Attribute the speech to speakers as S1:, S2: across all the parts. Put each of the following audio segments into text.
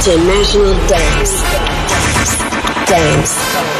S1: International Dance. Dance.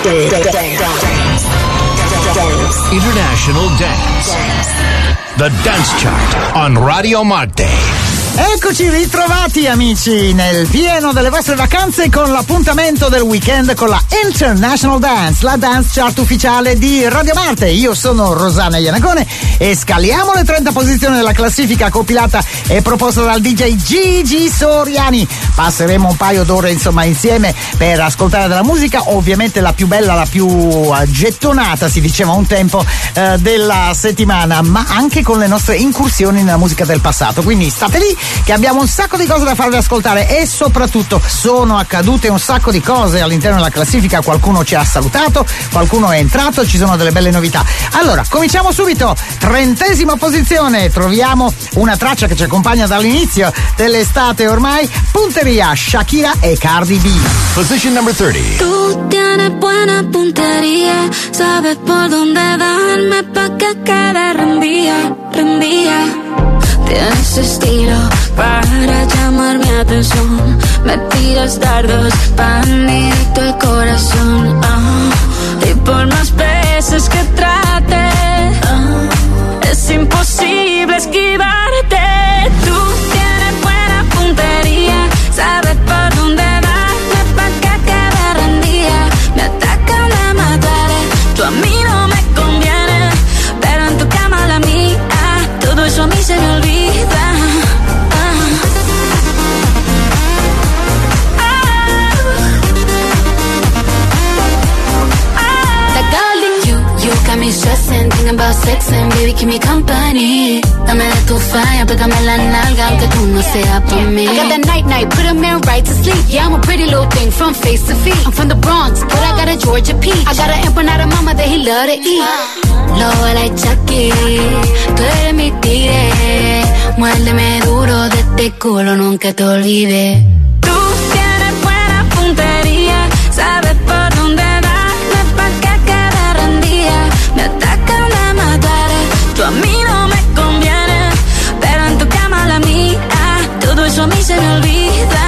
S2: International Dance. The Dance Chart on Radio Marte.
S3: Eccoci ritrovati amici nel pieno delle vostre vacanze con l'appuntamento del weekend con la International Dance, la dance chart ufficiale di Radio Marte. Io sono Rosanna Iannacone e scaliamo le 30 posizioni della classifica compilata e proposta dal DJ Gigi Soriani. Passeremo un paio d'ore insomma insieme per ascoltare della musica, ovviamente la più bella, la più gettonata si diceva un tempo della settimana, ma anche con le nostre incursioni nella musica del passato, quindi state lì che abbiamo un sacco di cose da farvi ascoltare e soprattutto sono accadute un sacco di cose all'interno della classifica. Qualcuno ci ha salutato, qualcuno è entrato, ci sono delle belle novità. Allora cominciamo subito. 30ª posizione, troviamo una traccia che ci accompagna dall'inizio dell'estate ormai, Punteria, Shakira e Cardi B.
S2: Position number 30.
S4: Tú tienes buena puntería, sabes por dónde darme pa' que quede rendida. Tienes estilo para llamar mi atención. Me tiras dardos pa' directo el corazón. Y por más veces que trate, es imposible esquivarte. Tú tienes buena puntería, sabes por dónde darme pa' que quede rendida. Me atacan, la mataré. Tú a mí no me conviene, pero en tu cama la mía, todo eso a mí se me olvida. Got me stressing, thinking about sex and baby keep me company. Dame de tu falla, pégame la nalga aunque tú no seas por mí. I got that night, put a man right to sleep. Yeah, I'm a pretty little thing from face to feet. I'm from the Bronx, but I got a Georgia peach. I got an empanada mama that he love to eat. Lobo like Chucky, tú eres mi tigre. Muérdeme duro de este culo, nunca te olvides. Tú tienes buena puntería, sabes por dónde darme pa' que quede rendida. Me atacan, la mataré. Tú a mí no me conviene, pero en tu cama la mía, todo eso a mí se me olvida.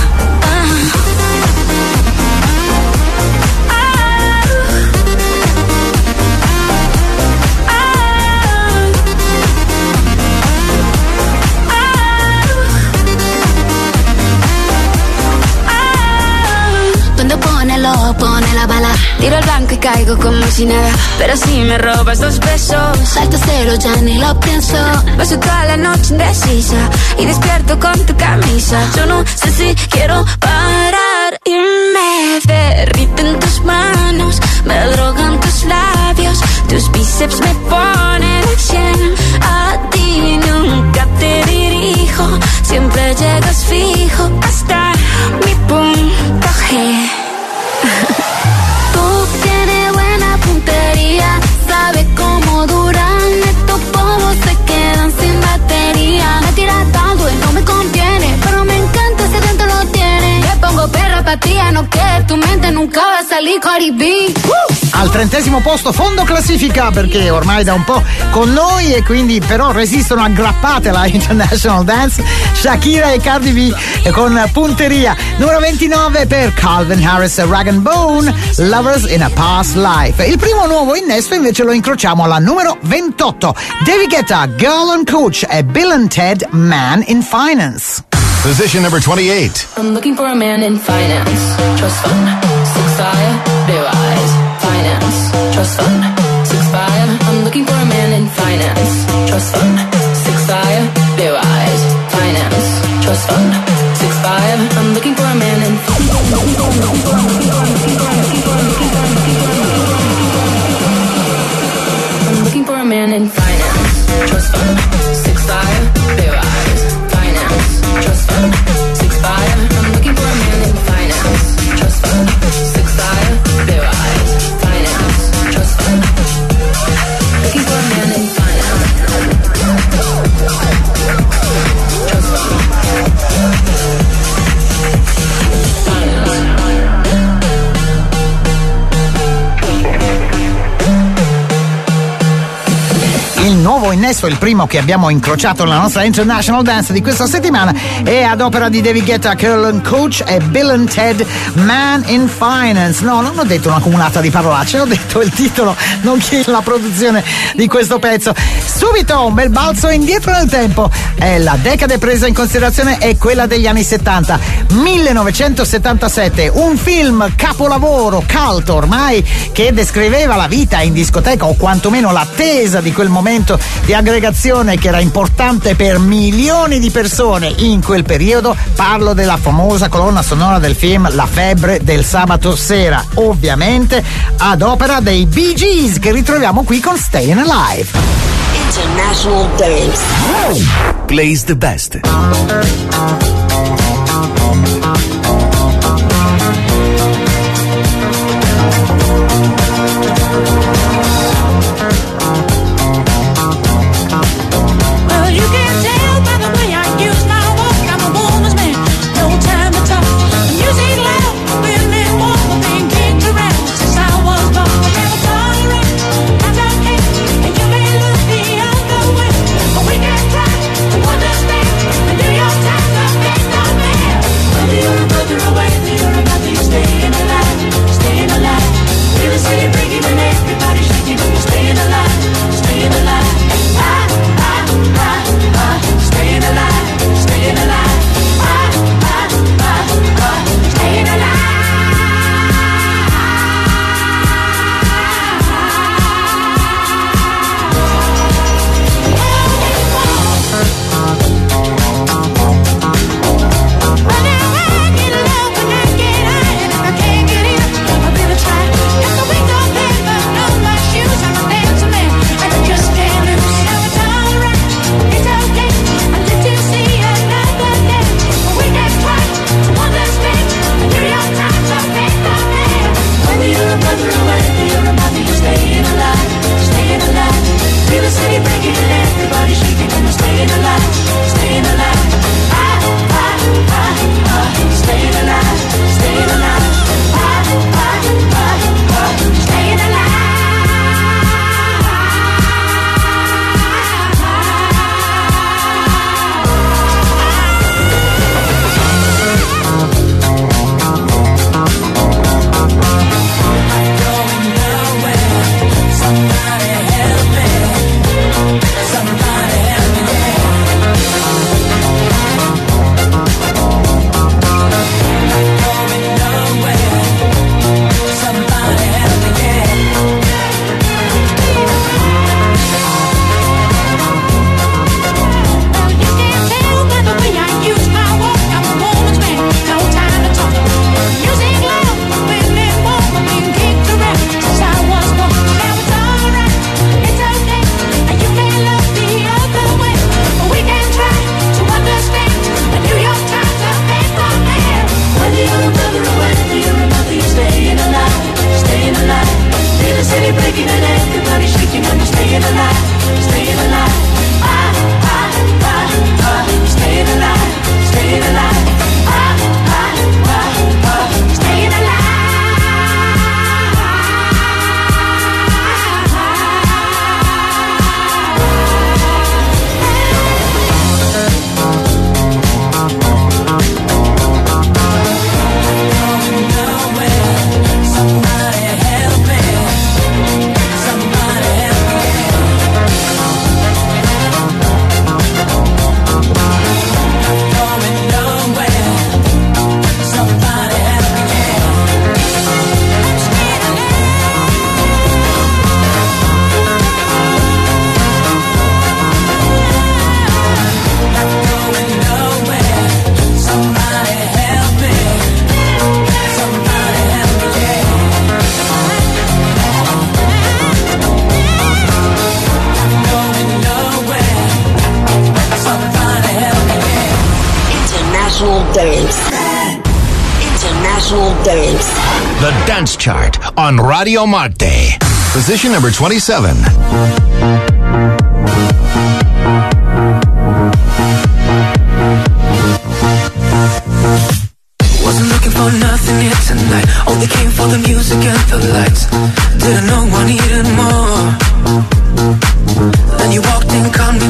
S4: Pone la bala, tiro el blanco y caigo como si nada. Pero si me robas 2 besos, salto cero, ya ni lo pienso. Paso toda la noche indecisa y despierto con tu camisa. Yo no sé si quiero parar y me derriten tus manos, me drogan tus labios, tus bíceps me ponen al 100. A ti nunca te dirijo, siempre llegas fijo hasta mi punto G. Tú tienes buena puntería, sabes cómo duran estos polvos, se quedan sin batería. Me tiras tanto y no me conviene, pero me encanta ese dentro lo tiene. Le pongo perra pa' ti, no que tu mente nunca va a salir Cardi B.
S3: Al 30° posto, fondo classifica, perché ormai da un po' con noi e quindi però resistono aggrappate alla International Dance, Shakira e Cardi B con Punteria. Numero 29 per Calvin Harris e Rag & Bone, Lovers in a Past Life. Il primo nuovo innesto invece lo incrociamo alla numero 28, David Guetta, Girl on Coach e Bill and Ted, Man in Finance.
S2: Position number 28.
S5: I'm looking for a man in finance, trust fund, 6'5", blue eyes, finance, trust fund, 6'5". I'm looking for a man in finance, trust fund, 6'5", blue eyes, finance, trust fund, 6'5". I'm looking for a man in I'm looking for a man in finance, trust fund, 6'5", blue eyes, finance, trust fund, 6'5". I'm looking for a man in finance, trust fund, 6'5", blue eyes, finance, trust fund. Looking for a man in finance, trust fund,
S3: Il nuovo innesto passo, il primo che abbiamo incrociato nella nostra International Dance di questa settimana, è ad opera di David Guetta, Carolyn Coach e Bill and Ted, Man in Finance. No, non ho detto una comunata di parolacce, ho detto il titolo, nonché la produzione di questo pezzo. Subito un bel balzo indietro nel tempo. La decade presa in considerazione è quella degli anni 70. 1977, un film capolavoro, cult ormai, che descriveva la vita in discoteca, o quantomeno l'attesa di quel momento di aggregazione che era importante per milioni di persone in quel periodo. Parlo della famosa colonna sonora del film La febbre del sabato sera, ovviamente ad opera dei Bee Gees, che ritroviamo qui con Stayin' Alive.
S1: International Dance.
S2: Plays the best.
S1: International Dance.
S2: The Dance Chart on Radio Marte. Position number 27.
S6: Wasn't looking for nothing here tonight. Only came for the music and the lights. Didn't know I needed more. Then you walked in, calmed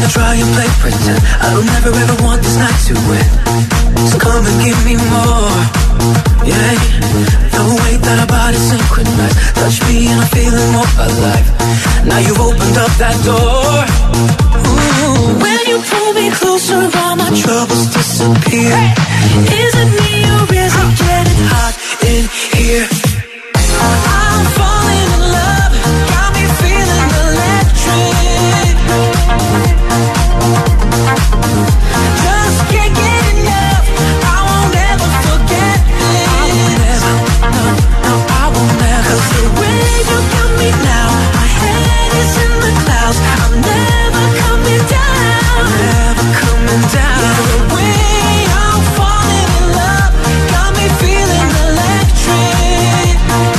S6: wanna try and play pretend. I don't ever want this night to end. So come and give me more. Yeah, the way that our bodies synchronize. Touch me and I'm feeling more alive. Now you've opened up that door. Ooh. When you pull me closer, all my troubles disappear. Is it me or is it getting hot in here? I'm falling in love, got me feeling electric. Just can't get enough, I won't ever forget this. I won't never. 'Cause the way you got me now, my head is in the clouds. I'm never coming down, never coming down. The way I'm falling in love, got me feeling electric.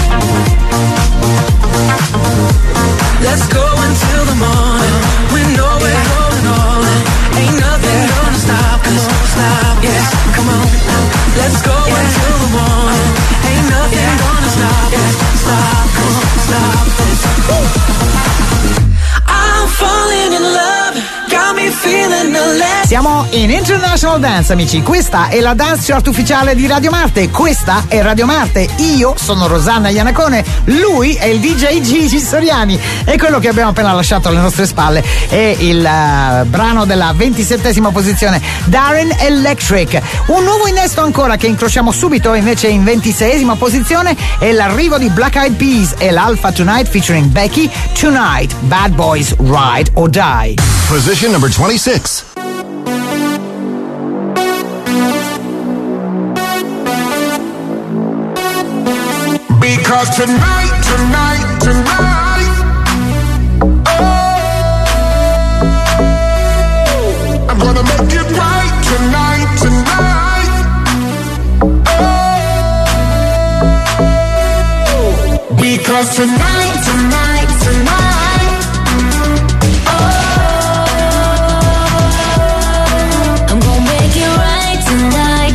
S6: Let's go until the morning. We know we're going all in. Ain't nothing gonna stop us. Yes, come on. Let's go until the morning. Ain't nothing gonna stop us. Stop us. I'm falling in love. Got me feeling electric.
S3: Siamo in International Dance, amici. Questa è la dance chart ufficiale di Radio Marte. Questa è Radio Marte. Io sono Rosanna Iannacone. Lui è il DJ Gigi Soriani. E quello che abbiamo appena lasciato alle nostre spalle è il brano della 27esima posizione, Darren Electric. Un nuovo innesto ancora che incrociamo subito, invece in 26esima posizione è l'arrivo di Black Eyed Peas e l'Alpha Tonight featuring Becky, Tonight, Bad Boys Ride or Die.
S2: Position number 26.
S7: Because tonight, oh, I'm gonna make it right tonight. Oh, because tonight,
S4: Oh, I'm gonna make it right tonight.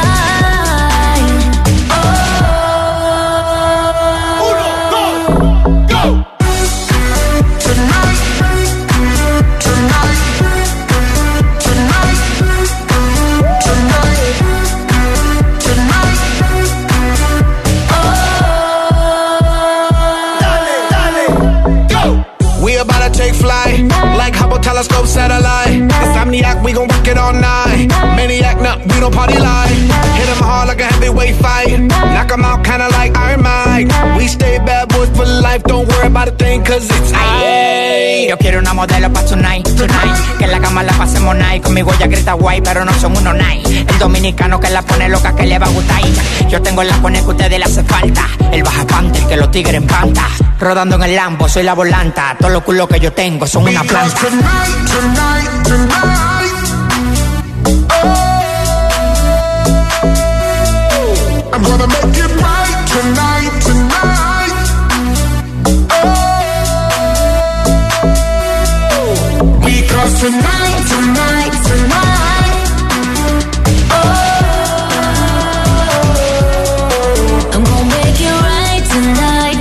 S8: Telescope satellite. Insomniac, we gon' work it all night. Maniac, nah, we don't party like. Hit 'em hard like a heavyweight fight. Knock 'em out kinda like Iron Mike. We stay bad boys for life, don't worry about a thing, cause it's
S9: Ay, yo quiero una modelo pa' tonight. Que en la cama la pasemos night. Conmigo ella grita guay, pero no son unos night. El dominicano que la pone loca, que le va a gustar. Yo tengo la pone que a ustedes le hace falta. El baja panther que los tigres en panta. Rodando en el Lambo, soy la volanta. Todos los culos que yo tengo son una planta.
S7: tonight, oh, I'm gonna make it right tonight. Oh, because tonight, oh,
S4: I'm gonna make it right tonight.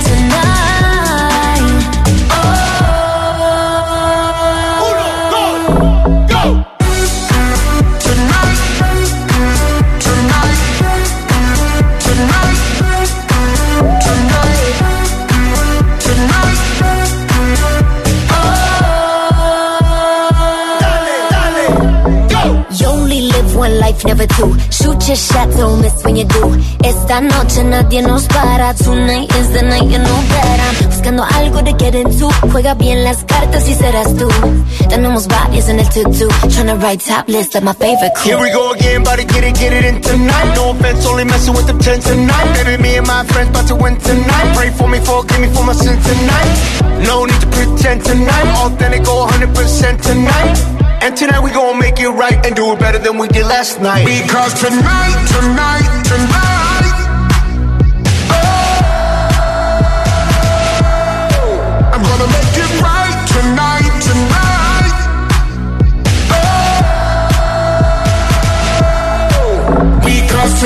S4: Life never two. Shoot your shot, don't miss when you do. Esta noche nadie nos para. Tonight is the night, you know that I'm buscando algo de get into. Juega bien las cartas y serás tú. Tenemos varios en el tutu. Tryna write top list of my favorite crew.
S8: Here we go again, buddy, get it in tonight. No offense, only messing with the 10 tonight. Baby, me and my friends about to win tonight. Pray for me, forgive me for my sin tonight. No need to pretend tonight. Authentic, go 100% tonight. And tonight we gon' make it right and do it better than we did last night.
S7: Because tonight, oh, I'm gonna make it right tonight. Oh, because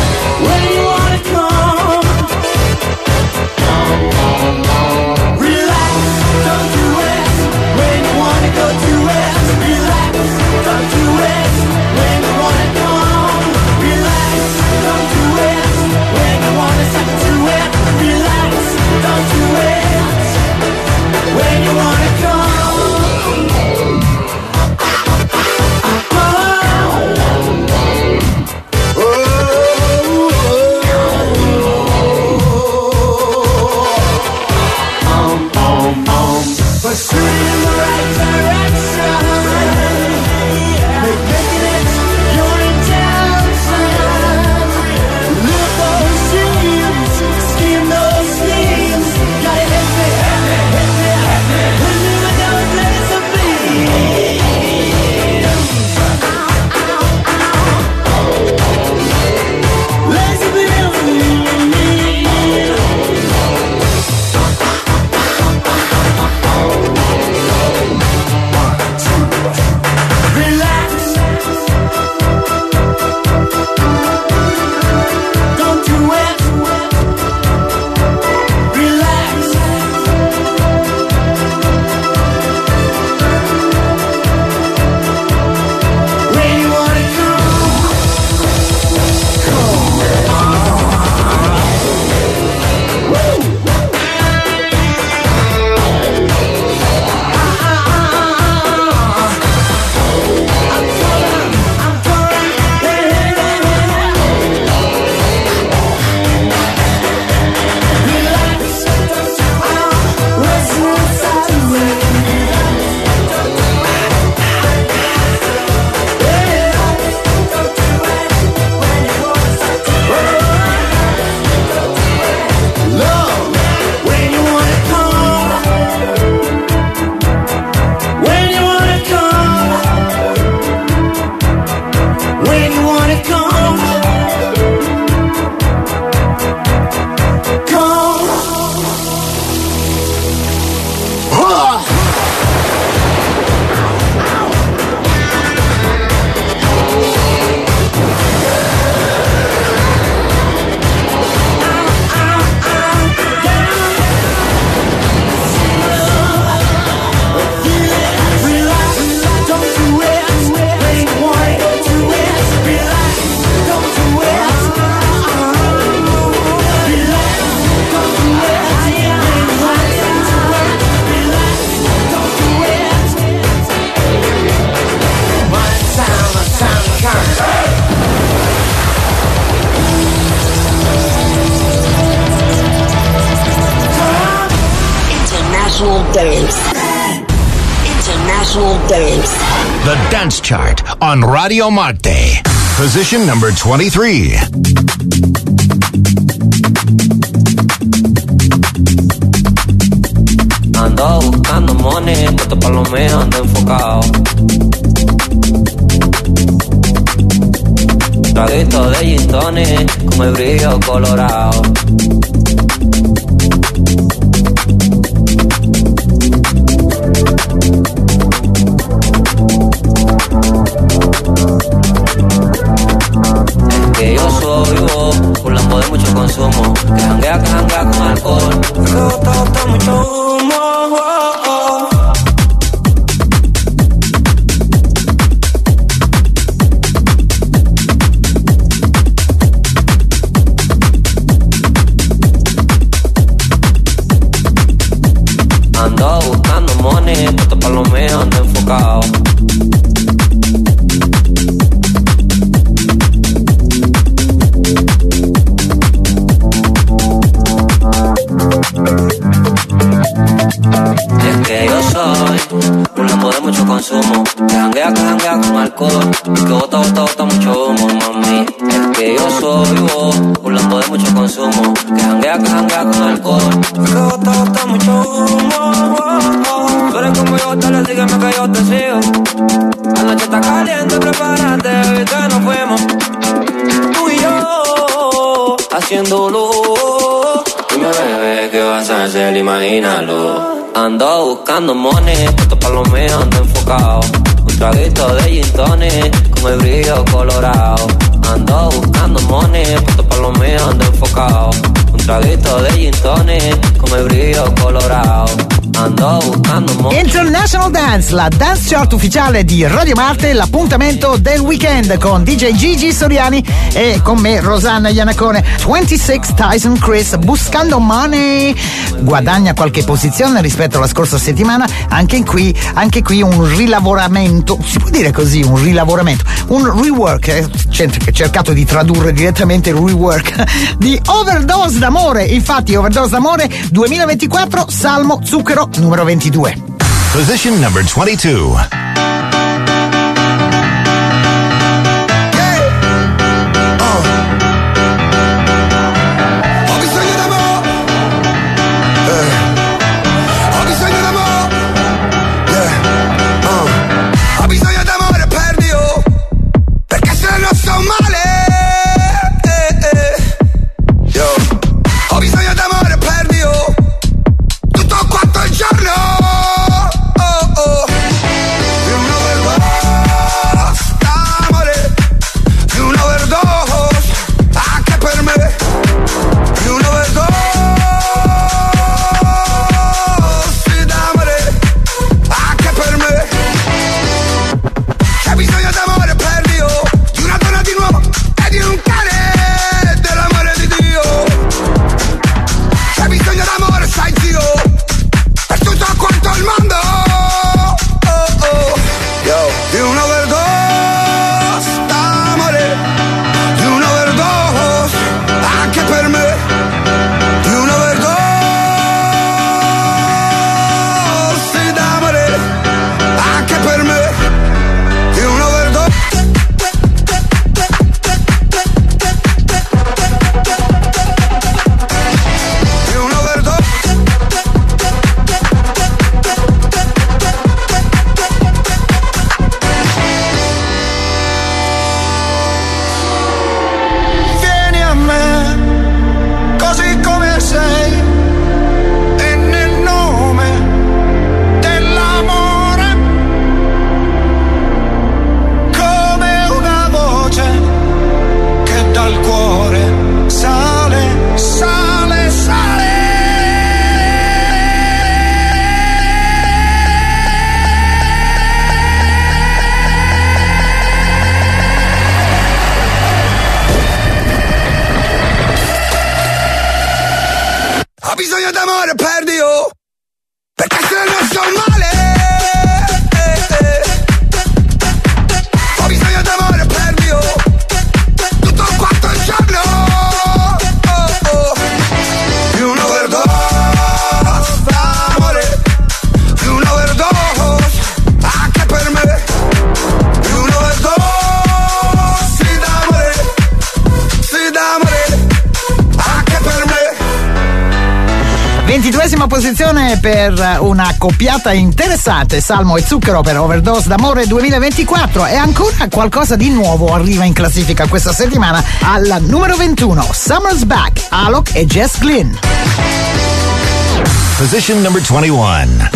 S1: Dance. International Dance.
S2: The Dance Chart on Radio Marte. Position number 23.
S10: Ando buscando money, puesto pa' lo mío, ando enfocado. Traguito de gin tonic, con el brillo colorado. Es que yo soy vivo, un lambo de mucho consumo, que janguea con alcohol. Me gusta mucho humo. Ando buscando money, puesto pa' lo mío, ando enfocado. Es que yo soy un lambo de mucho consumo, que janguea con alcohol, y que bota mucho humo, mami. Es que yo soy un lambo de mucho consumo, que janguea con alcohol, y que bota mucho humo. Tú eres como yo, dale, sígueme que yo te sigo. La noche está caliente, prepárate, ahorita nos fuimos. Tú y yo, haciéndolo. Dime, bebé, ¿qué vas a hacer? Imagínalo. Ando buscando money, puesto pa' lo mío, ando enfocado. Un traguito de gin tonic, con el brillo colorado. Ando buscando money, puesto pa' lo mío, ando enfocado. Un traguito de gin tonic, con el brillo colorado. Ando buscando money.
S3: International Dance, la dance chart ufficiale di Radio Marte, l'appuntamento del weekend con DJ Gigi Soriani e con me Rosanna Iannacone. 26 Tyson Chris, buscando money, guadagna qualche posizione rispetto alla scorsa settimana. Anche qui un rilavoramento, si può dire così, un rilavoramento, un rework, cercato di tradurre direttamente il rework di Overdose d'amore. Infatti Overdose d'amore 2024, Salmo Zucchero numero 22.
S2: Position number 22.
S3: 22esima posizione per una coppiata interessante, Salmo e Zucchero per Overdose d'amore 2024. E ancora qualcosa di nuovo arriva in classifica questa settimana al numero 21, Summer's Back, Alok e Jess Glynn.
S2: Position number 21.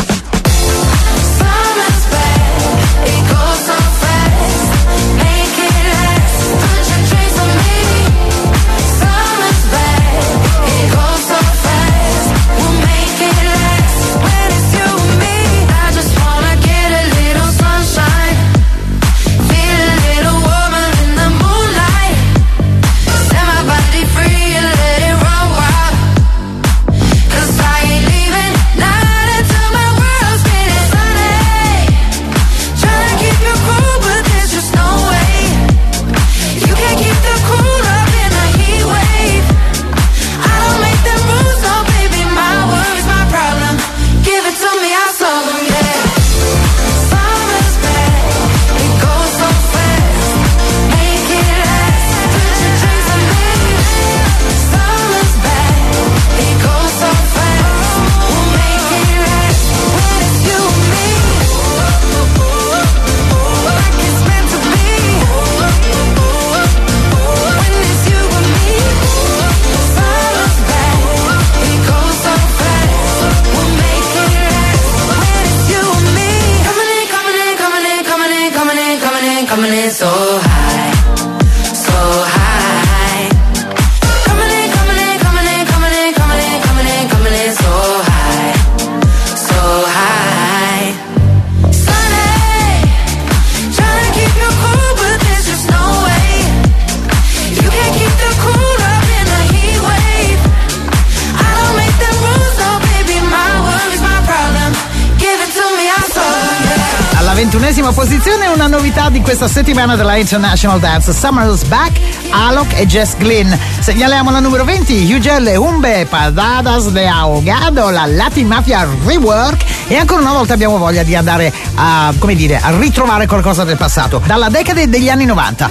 S3: Posizione, una novità di questa settimana della International Dance, Summer's Back, Alok e Jess Glynn. Segnaliamo la numero 20, Ugelle Umbe, Padadas de Ahogado, la Latin Mafia Rework. E ancora una volta abbiamo voglia di andare a, come dire, a ritrovare qualcosa del passato. Dalla decade degli anni 90,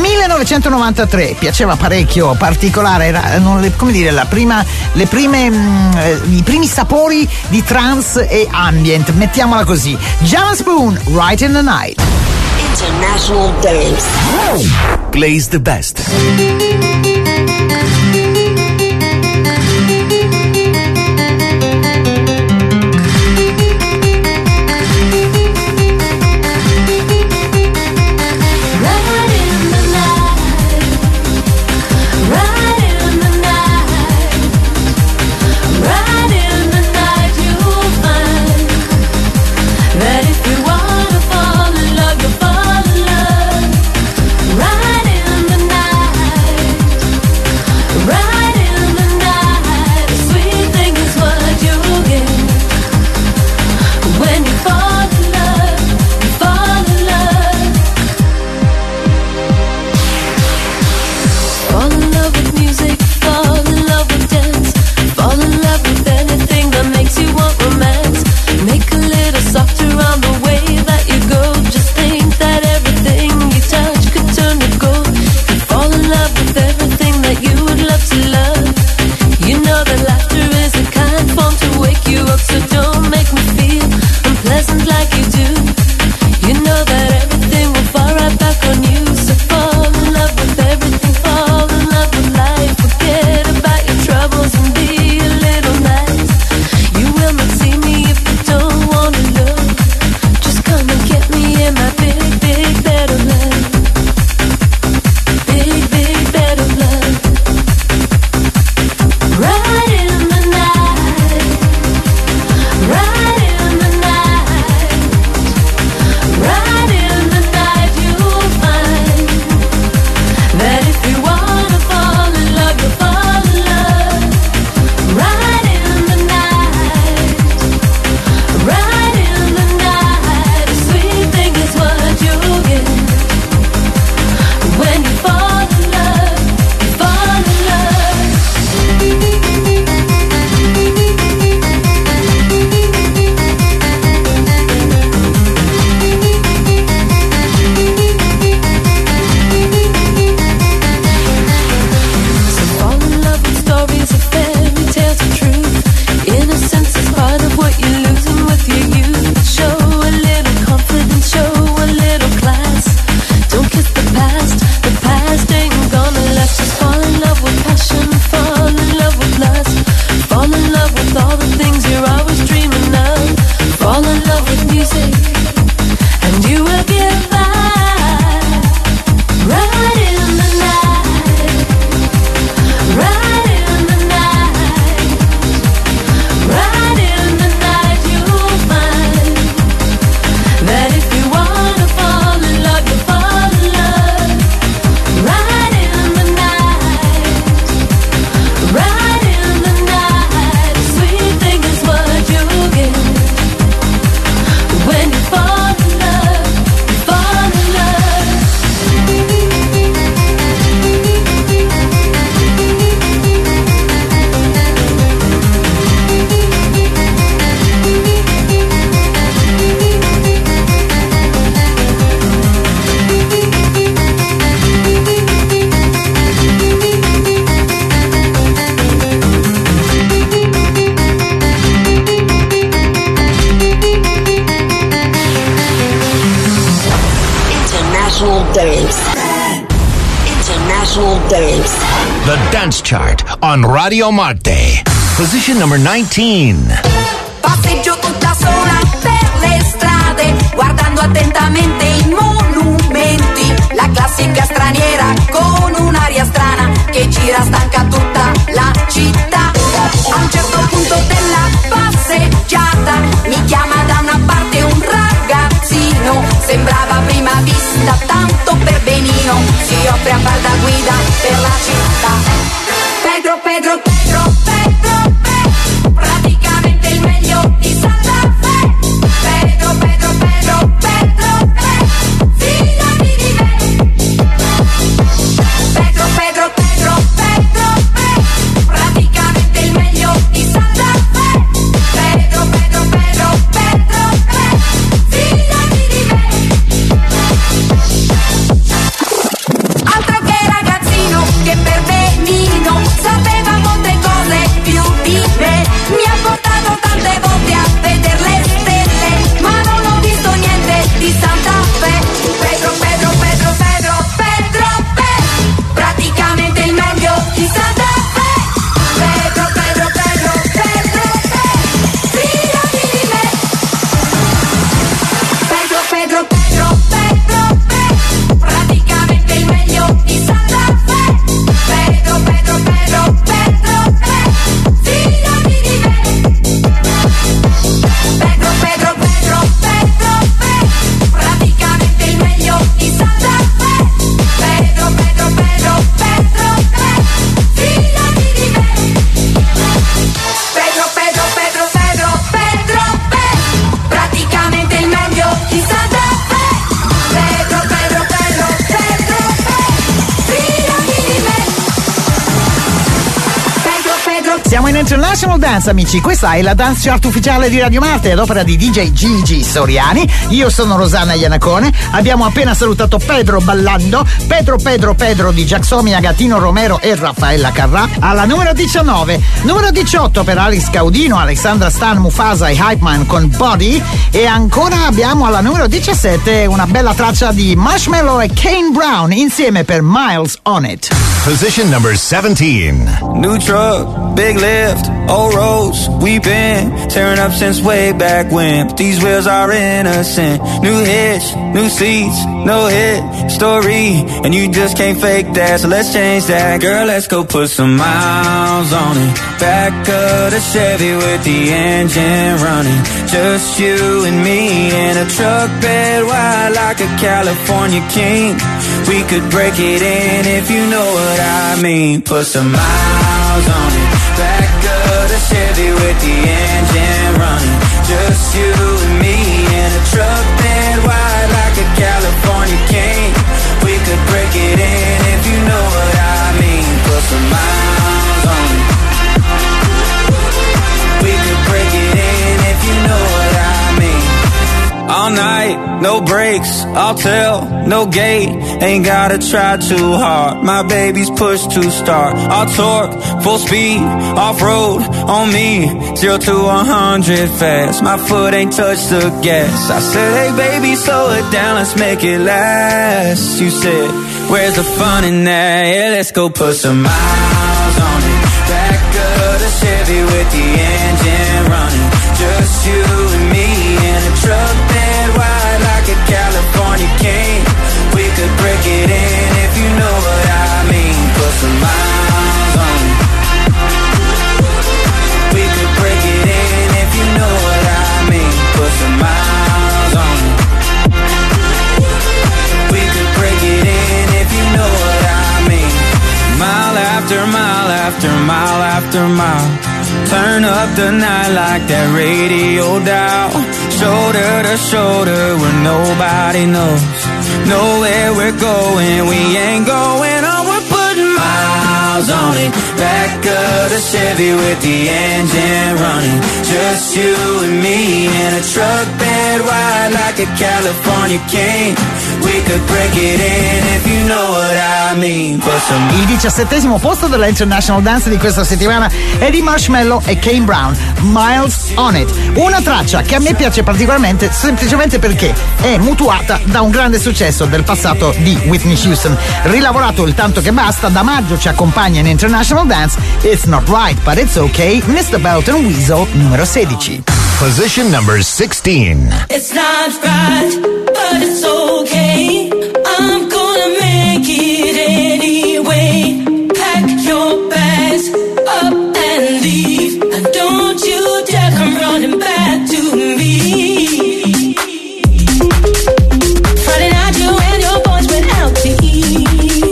S3: 1993, piaceva parecchio, particolare, erano i primi sapori di trance e ambient, mettiamola così. Jam Spoon, Right in the Night.
S1: International Dance.
S2: Plays the best.
S11: Right in the night.
S2: The Dance Chart on Radio Marte. Position number 19.
S11: Passeggio tutta sola per le strade, guardando attentamente i monumenti. La classica straniera con un'aria strana che gira stanca tutta la città. A un certo punto della passeggiata mi chiama da una parte un ragazzino. Sembrava a prima vista tanto per benino. Si offre a far da guida per la città. Pedro, Pedro, Pedro, Pedro, Pedro, praticamente il meglio di Santa Fe. Pedro, Pedro, Pedro, Pedro, Pedro, fidati di me. Pedro, Pedro, Pedro, Pedro, Pedro, praticamente il meglio di Santa Fe. Pedro, Pedro, Pedro, Pedro, Pedro, fidati di me. Altro che ragazzino che per benino sapeva molte cose più di me. Mi ha portato tante volte a vedere le stelle, ma non ho visto niente di Santa Fe. Pedro, Pedro, Pedro, Pedro, Pedro, Pedro, praticamente il meglio di Santa Fe. Pedro, Pedro, Pedro, Pedro, Pedro, fidati di me. Pedro, Pedro, Pedro, Pedro, Pedro, praticamente il meglio di Santa Fe. Pedro, Pedro, Pedro, Pedro, Pedro, fidati di me. Pedro, Pedro, Pedro, Pedro, Pedro, praticamente il meglio di Santa Fe. Pedro, Pedro, Pedro, Pedro, Pedro, fidati di me. Pedro, Pedro, Pedro, Pedro, Pedro, Pedro, praticamente il meglio di Santa Fe. Pedro, Pedro, Pedro, Pedro, Pedro, fidati di me. Pedro, Pedro.
S3: Siamo in International Dance, amici. Questa è la Dance Chart ufficiale di Radio Marte ad opera di DJ Gigi Soriani. Io sono Rosanna Iannacone. Abbiamo appena salutato Pedro ballando. Pedro di Giacomi Agatino Romero e Raffaella Carrà alla numero 19. Numero 18 per Alex Caudino, Alexandra Stan, Mufasa e Hypeman con Body. E ancora abbiamo alla numero 17 una bella traccia di Marshmello e Kane Brown insieme per Miles on It.
S2: Position number 17.
S6: New truck, big lift, old roads. We've been tearing up since way back when. But these wheels are innocent. New hitch, new seats, no hit story. And you just can't fake that, so let's change that. Girl, let's go put some miles on it. Back of the Chevy with the engine running. Just you and me in a truck bed wide like a California king. We could break it in if you know what I mean. Put some miles on it. Back of the Chevy with the engine running. Just you and me in a truck bed wide like a California king. We could break it in if you know what I mean. Put some miles on it. We could break it in if you know what I mean. All night, no brakes, I'll tell, no gate. Ain't gotta try too hard, my baby's push to start. I'll torque, full speed, off-road, on me. 0 to 100 fast, my foot ain't touched the gas. I said, hey baby, slow it down, let's make it last. You said, where's the fun in that? Yeah, let's go put some miles on it. Back of the Chevy with the engine running. Just you and me in a truck bed wide like a California king. We could break it in if you know what I mean. Put some miles on it. We could break it in if you know what I mean. Put some miles on it. We could break it in if you know what I mean. Mile after mile after mile after mile. Turn up the night like that radio dial. Shoulder to shoulder where nobody knows. Know where we're going, we ain't going on. We're putting miles on it. Back of the Chevy with the engine running. Just you and me in a truck bed wide like a California king. We could break it in if you know what I mean.
S3: Il 17° posto della International Dance di questa settimana è di Marshmello e Kane Brown, Miles on It. Una traccia che a me piace particolarmente semplicemente perché è mutuata da un grande successo del passato di Whitney Houston. Rilavorato il tanto che basta, da maggio ci accompagna in International Dance It's Not Right But It's Okay, Mr. Belt and Weasel, numero 16.
S2: Position number 16.
S12: It's not right, but it's okay. I'm gonna make it anyway. Pack your bags up and leave, and don't you dare come running back to me. Friday night you and your boys went out to eat.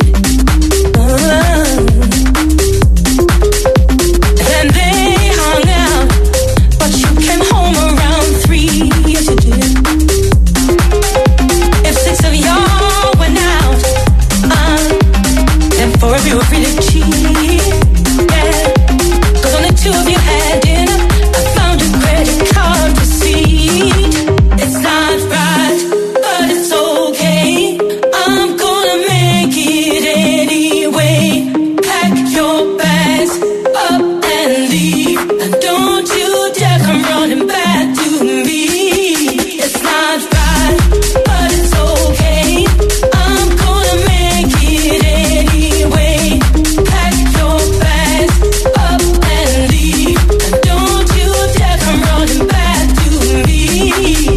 S12: And they hung out, but you came home around 3. Yes you did. If 6 of y'all went out, and 4 of you were free to cheat, yeah. 'Cause only 2 of you had dinner. I found your credit card receipt. It's not right, but it's okay. I'm gonna make it anyway. Pack your bags up and leave, and don't you dare come running back to me. It's not right, but it's okay. I'm gonna make it anyway. Pack your bags up and leave, and don't you dare come running back to me.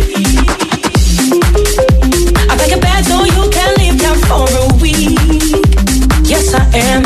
S12: I pack a bag so you can leave town for a week. Yes, I am.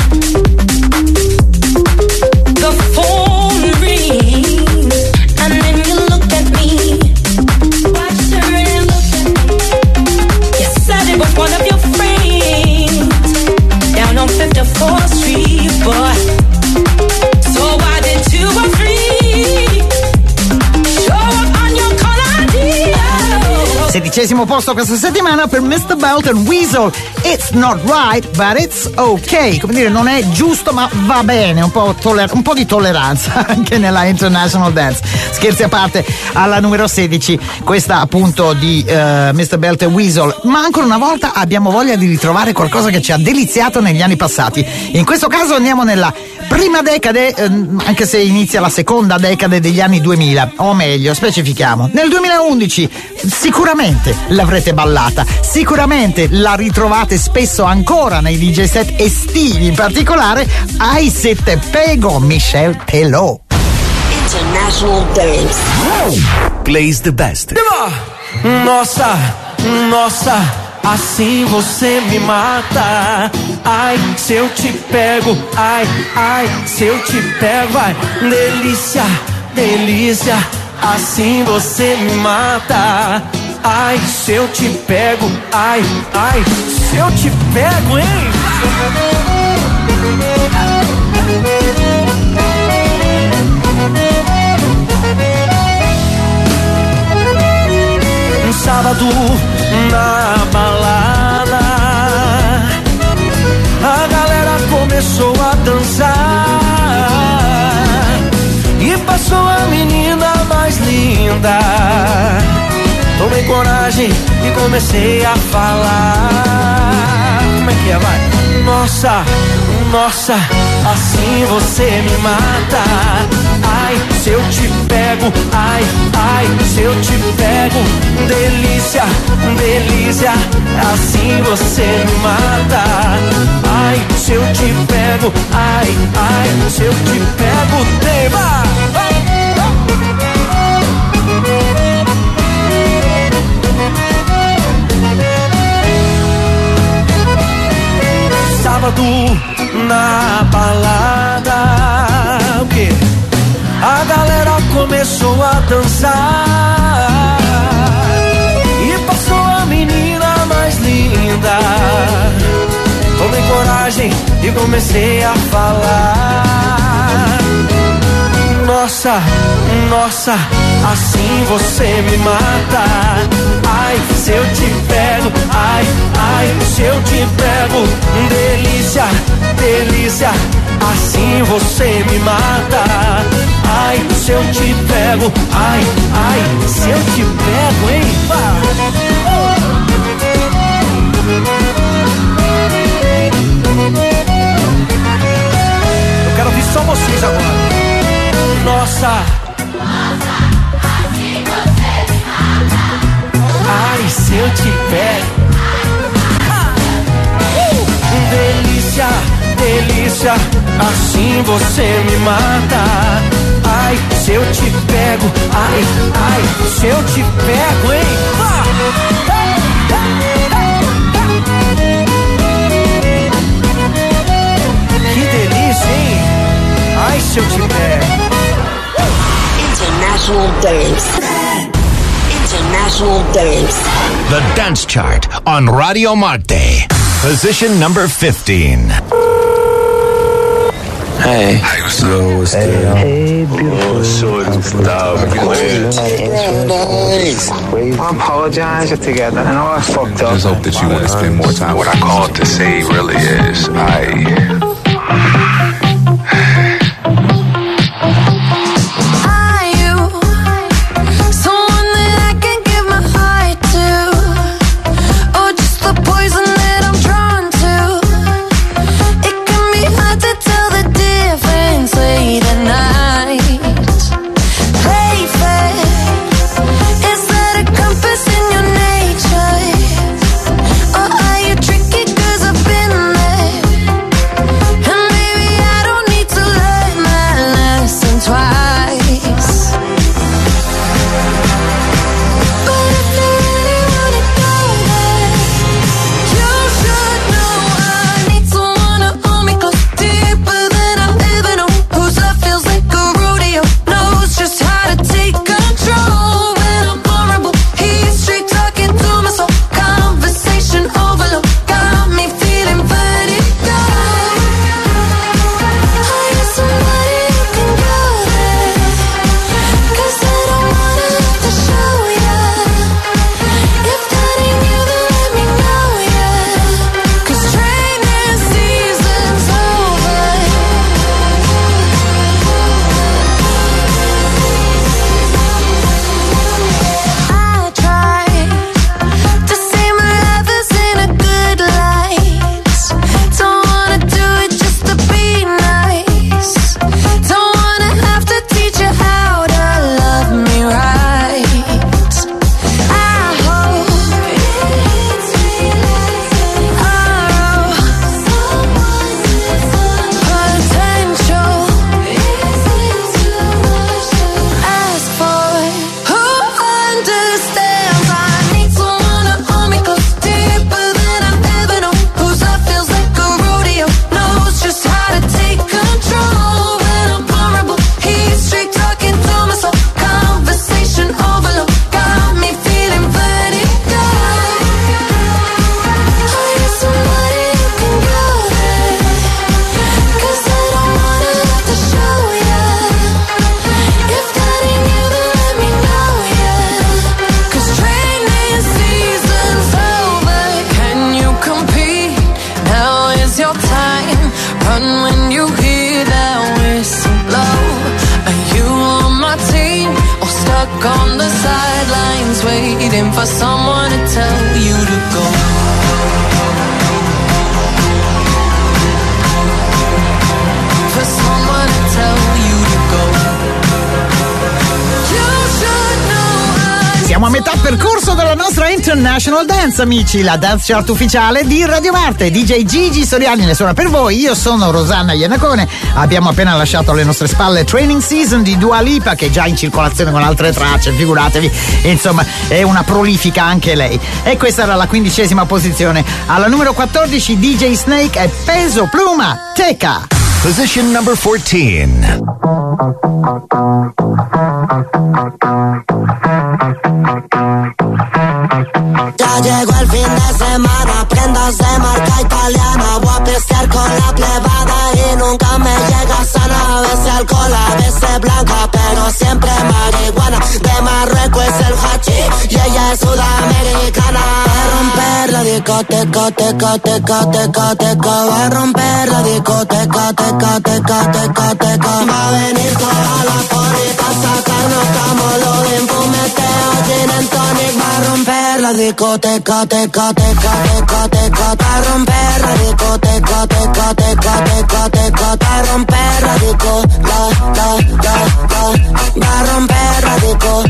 S12: The phone rings, and then you look at me. Why turn and look at me? You said it was one of your friends down on 54th Street, boy. So why did 2 or 3 show up on your caller ID?
S3: 16° posto questa settimana per Mr. Belt and Weasel. It's not right, but it's okay. Come dire, non è giusto, ma va bene. Un po' di tolleranza anche nella International Dance. Scherzi a parte, alla numero 16, questa appunto di Mr. Belt and Weasel. Ma ancora una volta abbiamo voglia di ritrovare qualcosa che ci ha deliziato negli anni passati. In questo caso andiamo nella prima decade, anche se inizia la seconda decade degli anni 2000, o meglio, specifichiamo. Nel 2011 sicuramente l'avrete ballata, sicuramente la ritrovate spesso ancora nei DJ set estivi, in particolare Ai Se Te Pego, Michel Teló.
S1: International Dance.
S6: Plays the best. Nossa, nossa, assim você me mata. Ai, se eu te pego, ai, ai, se eu te pego, ai, delícia, delícia, assim você me mata. Ai, se eu te pego, ai, ai, se eu te pego, hein? Um sábado na balada, a galera começou a dançar e passou a menina mais linda. Tomei coragem e comecei a falar. Como é que é, vai? Nossa, nossa, assim você me mata. Ai, se eu te pego, ai, ai, se eu te pego, delícia, delícia, assim você me mata. Ai, se eu te pego, ai, ai, se eu te pego, tema. Sábado na balada, o quê? A galera começou a dançar e passou a menina mais linda. Tomei coragem e comecei a falar. Nossa, nossa, assim você me mata. Ai, se eu te pego, ai, ai, se eu te pego, delícia, delícia, assim você me mata. Ai, se eu te pego, ai, ai, se eu te pego, hein? Nossa, assim você me mata. Ai, se eu te pego. Delícia, delícia, assim você me mata. Ai, se eu te pego. Ai, ai, se eu te pego, hein? Que delícia, hein? Ai, se eu te pego.
S1: International Dance. International Dance.
S2: The Dance Chart on Radio Marte. Position number 15.
S13: Hey. What's good? Hey, beautiful.
S14: Stop playing. Nice.
S13: I apologize together. I know I fucked up.
S14: I just hope that you want to spend more time. What I called to say really is,
S12: for someone to tell you to go. For someone to tell you to go. You should know.
S3: Siamo a metà percorso della nostra International Dance, amici, la dance chart ufficiale di Radio Marte. DJ Gigi Soriani ne suona per voi, io sono Rosanna Iannacone. Abbiamo appena lasciato alle nostre spalle Training Season di Dua Lipa, che è già in circolazione con altre tracce, figuratevi, insomma è una prolifica anche lei. E questa era la 15ª posizione. Alla numero 14 DJ Snake e Peso Pluma, Teca.
S2: Position number 14.
S15: Ya llegó el fin de semana, prendas de marca italiana. Voy a pistear con la plebada y nunca me llega sana. A veces alcohol, a veces blanca, pero siempre marihuana. De Marruecos es el hachís y ella es sudamericana. Va a romper la discoteca, teca, teca, teca, teca. Va a romper la discoteca, teca, teca, teca, teca. Va a venir toda la poli pa' sacarnos camolodín, fumeteo, gin and tonic. Va a romper la discoteca, teca, teca, teca, teca. Va a romper la discoteca, teca, teca, teca, teca. Va a romper la disco, la, la, la, la. va a romper radico,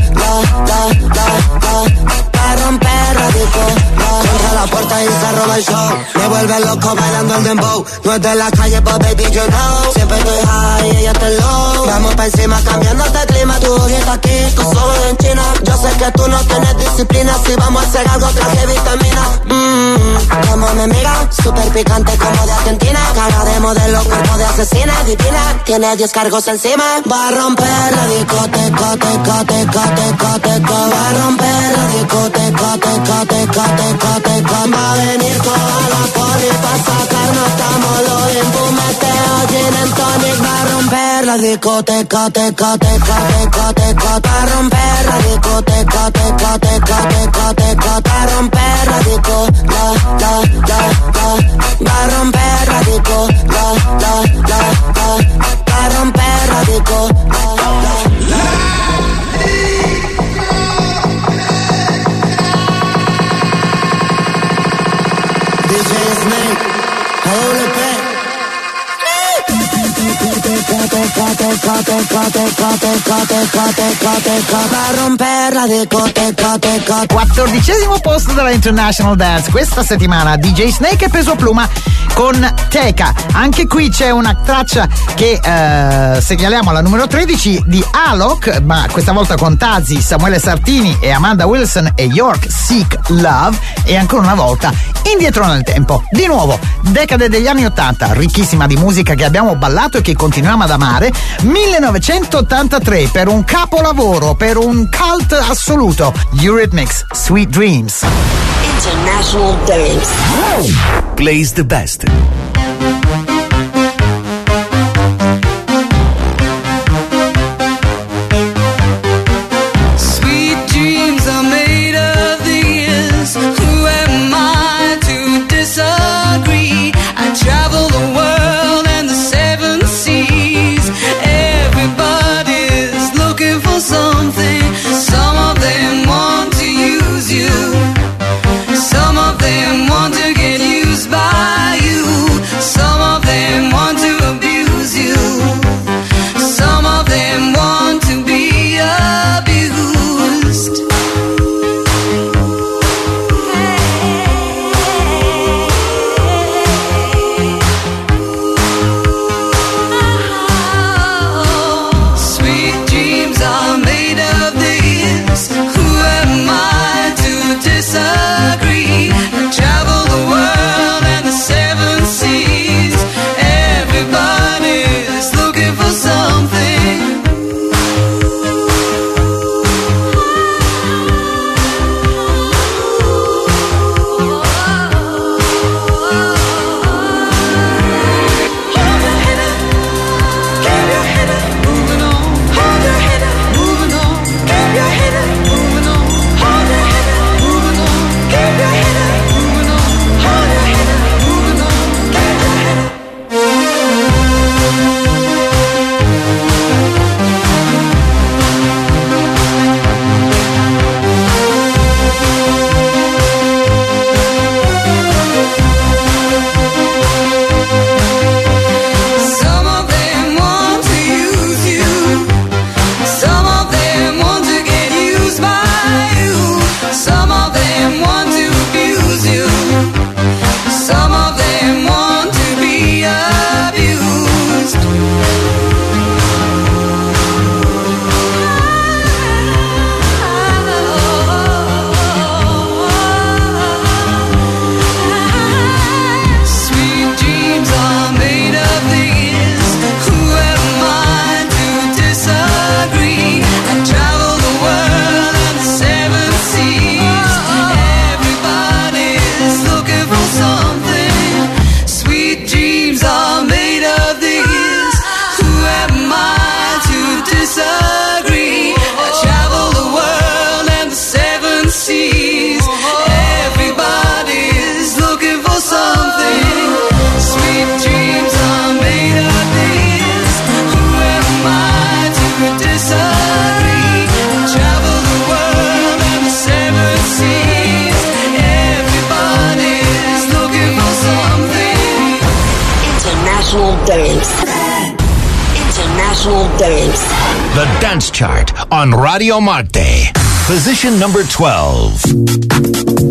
S15: va a romper radico. Contra la puerta y se roba el show. Me vuelve loco bailando el dembow. No es de la calle, but baby you know. Siempre estoy high y ella está low. Vamos pa' encima cambiándote el clima. Tú ahorita aquí, tú solo en China. Yo sé que tú no tienes disciplina. Si vamos a hacer algo, traje vitamina. Como me mira, super picante como de Argentina. Cara de modelo, cuerpo de asesina. Divina, tiene 10 cargos encima. Va a romper la discoteca, teca. Va a romper la discoteca, teca. Va a venir toda la poli pa' sacarnos, estamos los impumeteos. Gin and tonic va a romper la discoteca, teca. Va a romper la discoteca, teca. Va a romper la disco, va a romper la disco, va a romper la disco, DJ Snake, hold it back. Va a romper la discoteca.
S3: 14° posto della International Dance questa settimana, DJ Snake e Peso Pluma con Teca. Anche qui c'è una traccia che segnaliamo alla numero 13 di Alok, ma questa volta con Tazzi, Samuele Sartini e Amanda Wilson e York, Seek Love. E ancora una volta indietro nel tempo, di nuovo decade degli anni 80, ricchissima di musica che abbiamo ballato e che continuiamo ad amare. 1983 per un capolavoro, per un cult assoluto, Eurythmics, Sweet Dreams.
S1: International Dance
S2: plays the best.
S6: Some of them want to get used by you.
S1: International Dance.
S2: The Dance Chart on Radio Marte. Position number 12.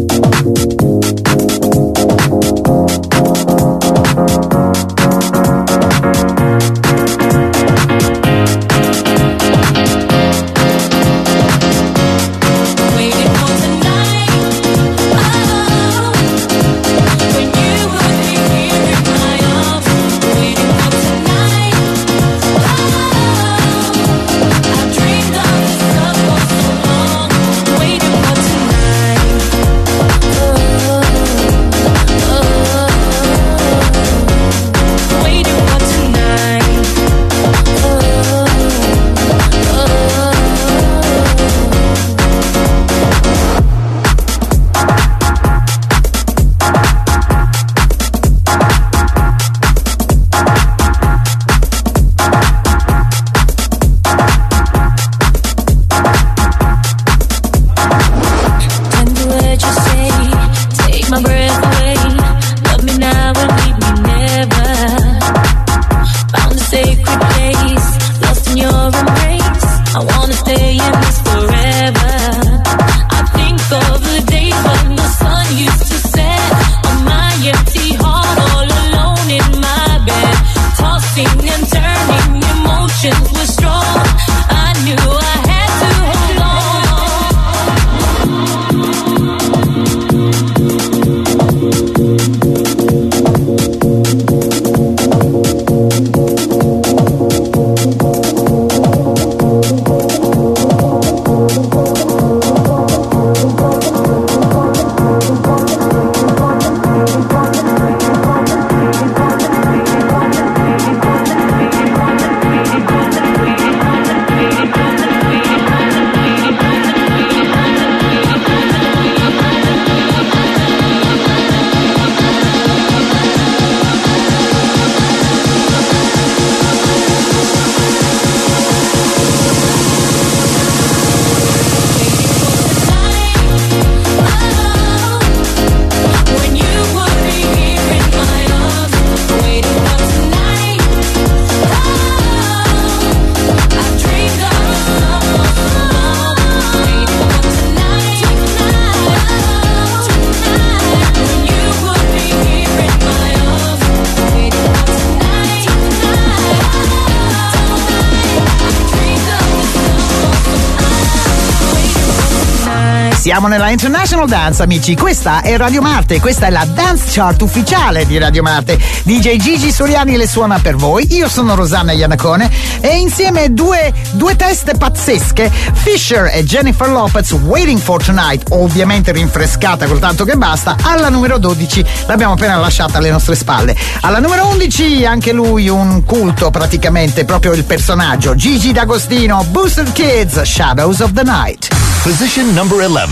S3: Siamo nella International Dance, amici. Questa è Radio Marte, questa è la Dance Chart ufficiale di Radio Marte. DJ Gigi Soriani le suona per voi. Io sono Rosanna Iannacone e insieme due teste pazzesche, Fisher e Jennifer Lopez, Waiting for Tonight, ovviamente rinfrescata col tanto che basta. Alla numero 12 l'abbiamo appena lasciata alle nostre spalle. Alla numero 11 anche lui un culto, praticamente proprio il personaggio, Gigi D'Agostino, Boosted Kids, Shadows of the Night.
S2: Position number 11.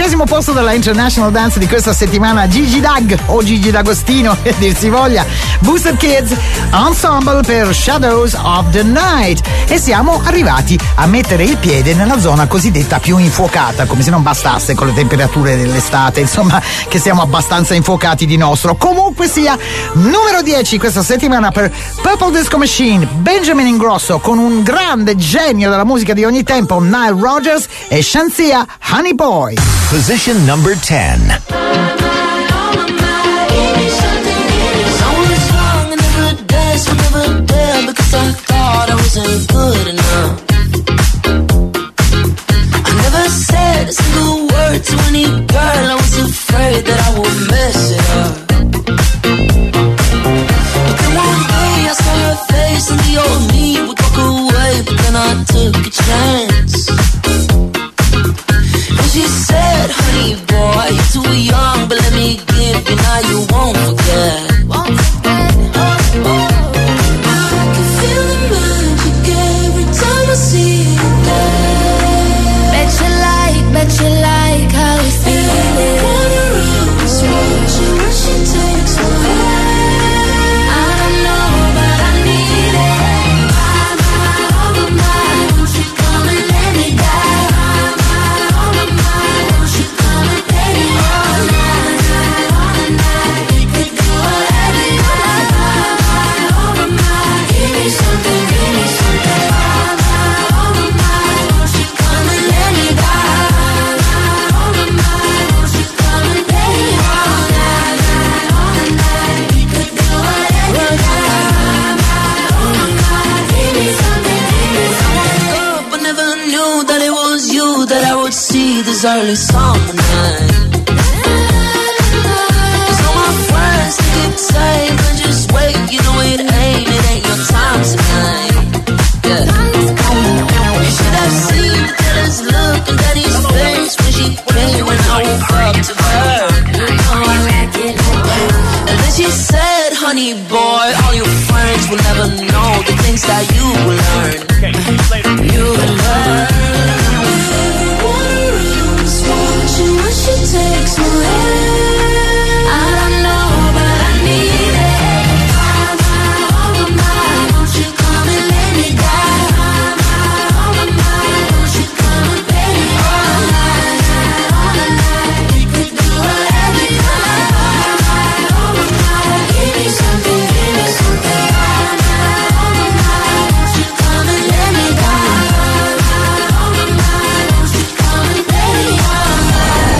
S3: 12° posto della International Dance di questa settimana, Gigi Dag o Gigi D'Agostino, che dir si voglia, Boosted Kids Ensemble per Shadows of the Night. E siamo arrivati a mettere il piede nella zona cosiddetta più infuocata, come se non bastasse con le temperature dell'estate, insomma, che siamo abbastanza infuocati di nostro. Comunque sia, numero 10 questa settimana per Purple Disco Machine, Benjamin Ingrosso con un grande genio della musica di ogni tempo, Nile Rodgers e Shansia, Honey Boy.
S2: Position number 10.
S6: Because I thought I wasn't good enough. I never said a single word to any girl. I was afraid that I would mess it up. But then one day I saw her face and the old me would walk away. But then I took a chance. And she said, honey boy, you're too young, but let me give you, now you won't forget.
S4: Bet you like how we feel it. What she takes away. I don't know, but I need it. My, won't you come and let me die? My, won't you come and lay me all night, all night. We could do whatever you like. My, give me something, give me something. My, won't you come and let me die?
S6: That I would see this early summer night. 'Cause all my friends keep saying, but just wait, you know it ain't your time tonight. Yeah. You should have seen the jealous look on Daddy's face when she came when I woke up to her. And then she said, honey boy, all your friends will never know the things that you will learn. You will learn. What she takes away. I don't know, but I need it. My, won't you come and let me die? My, won't you come and lay me all night, all night. We could do whatever you like. Give me something, give me something. Won't you come and let me die? Won't you come and lay me all night?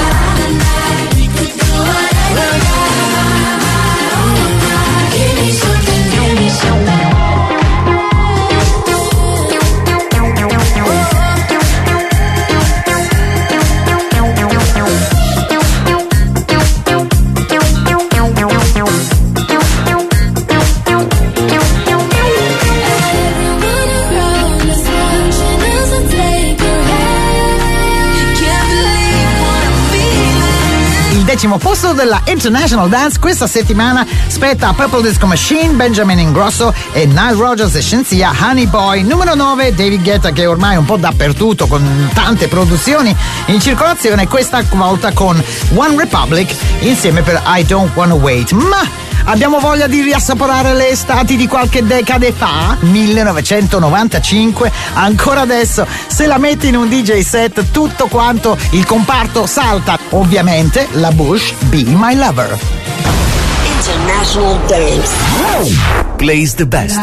S3: Decimo posto della International Dance questa settimana spetta a Purple Disco Machine, Benjamin Ingrosso e Nile Rodgers e Shansia, Honey Boy. Numero 9 David Guetta, che è ormai un po' dappertutto con tante produzioni in circolazione, questa volta con One Republic insieme per I Don't Wanna Wait. Ma abbiamo voglia di riassaporare le estati di qualche decade fa, 1995, ancora adesso se la metti in un DJ set tutto quanto il comparto salta. Ovviamente la Bush, Be My Lover.
S1: International Dance
S2: plays the best.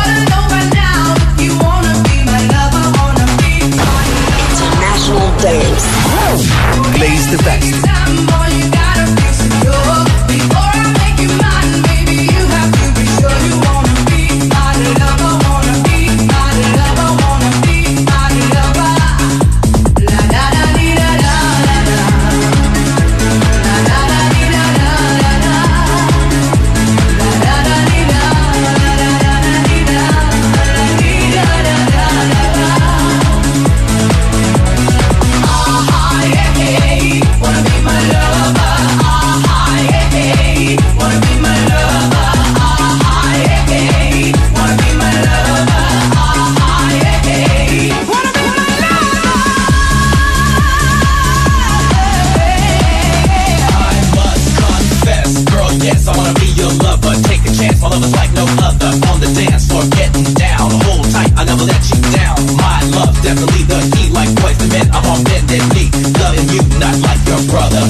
S1: Dance.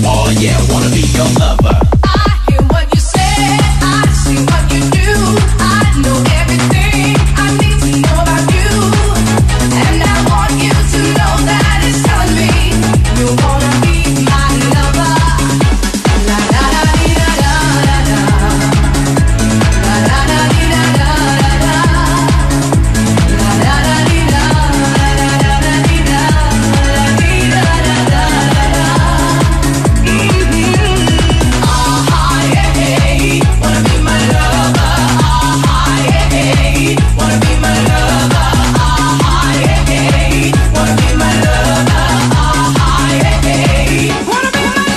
S16: Oh yeah, wanna be your lover.
S12: I hear what you say, I see what you do. I know everything I need to know about you. And I want you to know that it's telling me you wanna be my lover. La la la dee da da da da. La la la dee da da da da. La la la dee da da da da dee da da dee da da da da. Wanna be my lover, yeah, yeah. Wanna be my lover, yeah, yeah. Wanna be my lover, yeah, yeah. Wanna be my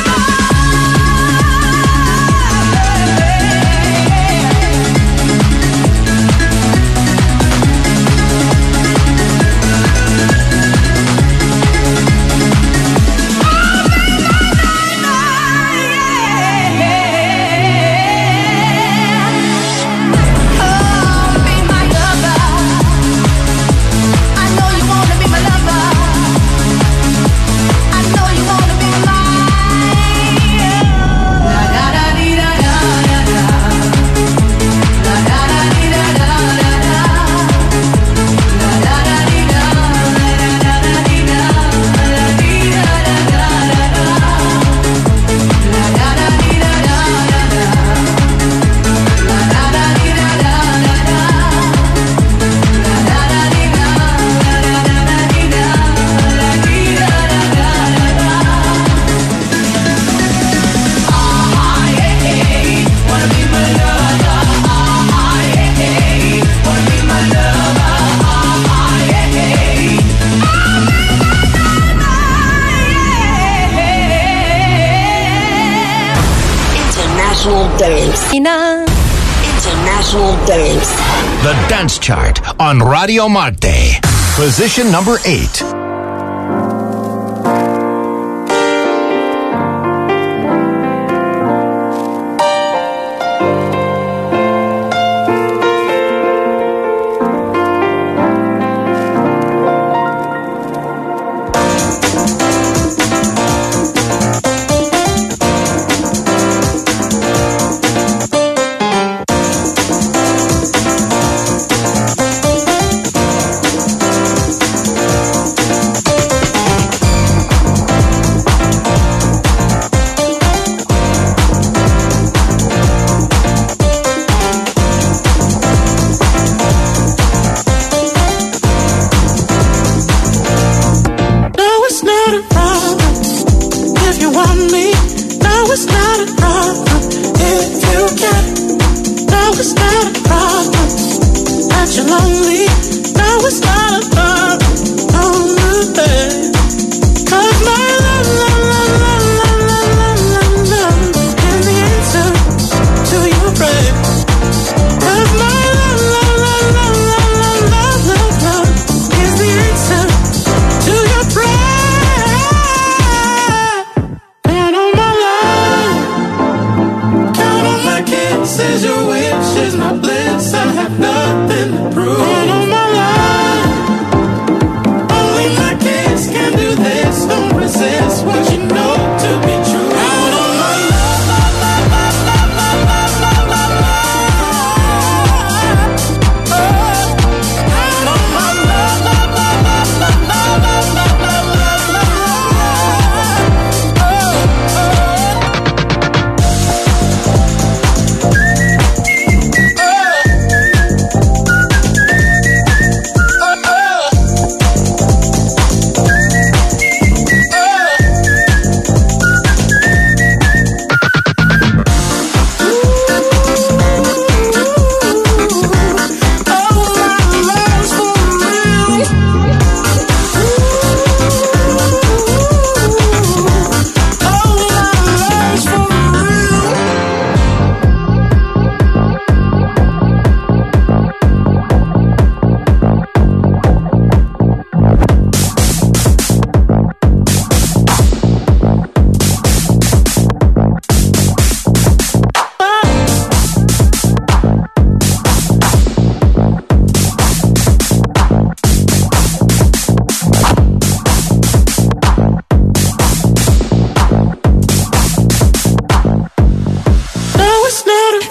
S1: International Dance. International Dance.
S2: The Dance Chart on Radio Marte. Position number 8.
S6: Only my kids can do this, don't resist.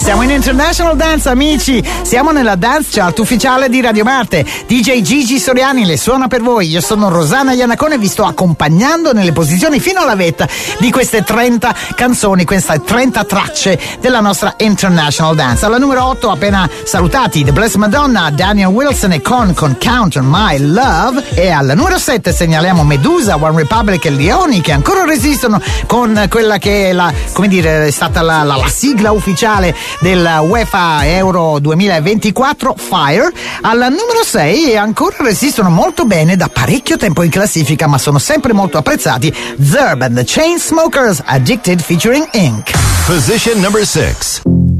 S3: Siamo in International Dance, amici. Siamo nella Dance Chart ufficiale di Radio Marte. DJ Gigi Soriani le suona per voi. Io sono Rosanna Iannacone e vi sto accompagnando nelle posizioni fino alla vetta di queste 30 canzoni, queste 30 tracce della nostra International Dance. Alla numero 8 appena salutati The Blessed Madonna, Daniel Wilson e con Count on My Love. E alla numero 7 segnaliamo Medusa, One Republic e Leoni, che ancora resistono con quella che è è stata la sigla ufficiale del UEFA Euro 2024, Fire. Alla numero 6 ancora resistono molto bene da parecchio tempo in classifica, ma sono sempre molto apprezzati, Zerb and the Chainsmokers, Addicted featuring Ink.
S2: Position number 6.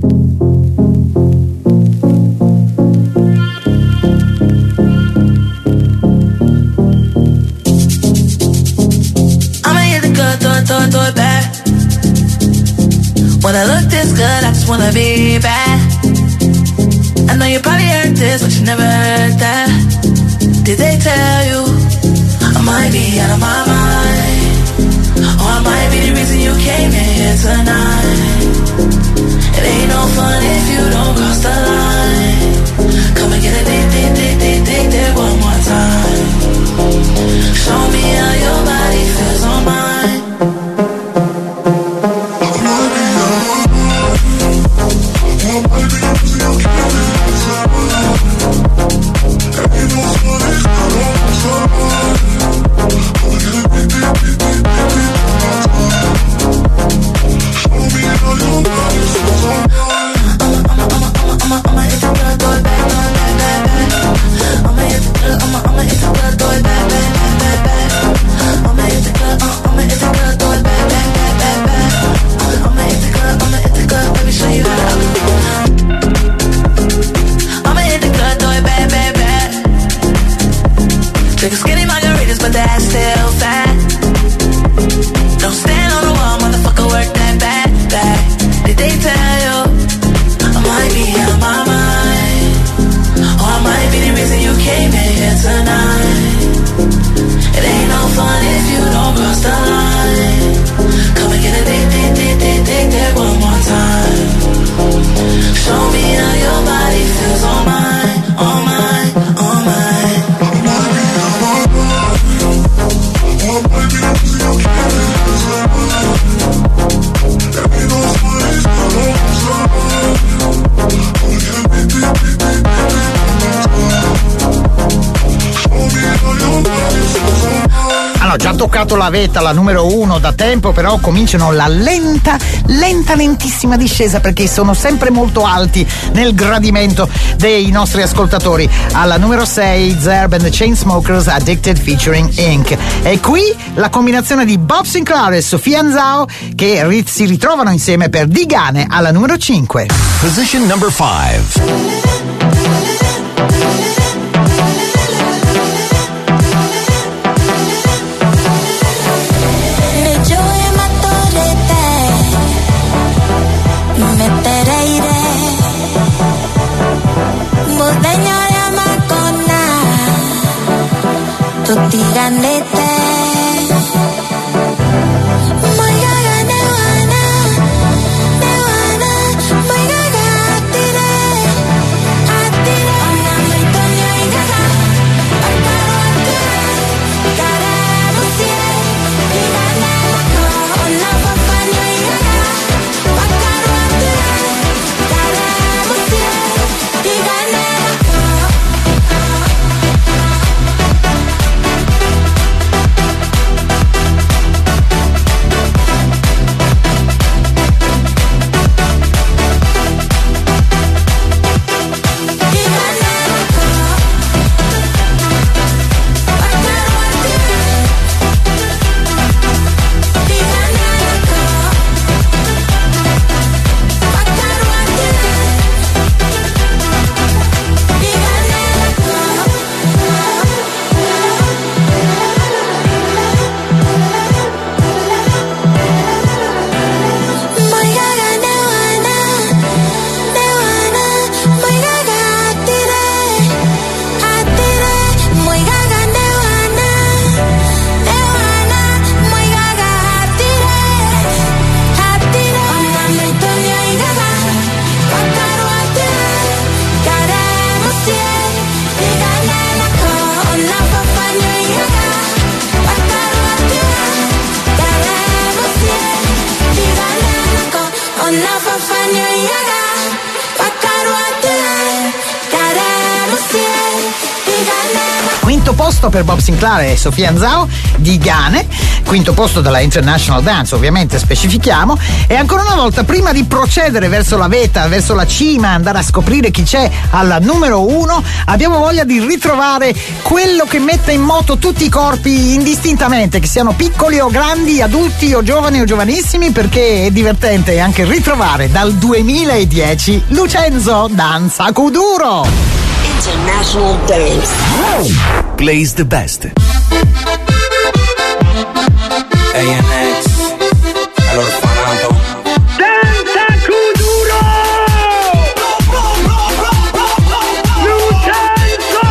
S12: Throw it back. When I look this good, I just wanna be bad. I know you probably heard this, but you never heard that. Did they tell you I might be out of my mind? Or I might be the reason you came in here tonight. It ain't no fun if you don't cross the line. Come and get a dig there one more time. Show me how your body feels on mine.
S3: Toccato la vetta, la numero 1 da tempo, però cominciano la lentissima discesa, perché sono sempre molto alti nel gradimento dei nostri ascoltatori. Alla numero 6 Zerb and the Chainsmokers, Addicted featuring Ink. E qui la combinazione di Bob Sinclair e Sofia Anzao che si ritrovano insieme per Digane alla numero 5.
S2: Position number 5.
S17: Tutti gandete Atire
S3: Quinto posto per Bob Sinclair e Sofia Anzao di Gane, quinto posto della International Dance, ovviamente specifichiamo. E ancora una volta, prima di procedere verso la vetta, verso la cima, andare a scoprire chi c'è alla numero 1, abbiamo voglia di ritrovare quello che mette in moto tutti i corpi indistintamente, che siano piccoli o grandi, adulti o giovani o giovanissimi, perché è divertente anche ritrovare dal 2010 Lucenzo Danza Kuduro.
S1: International Dance.
S2: Plays the best.
S6: ANX, all'orfanato.
S7: Danza Kuduro! Lucenzo!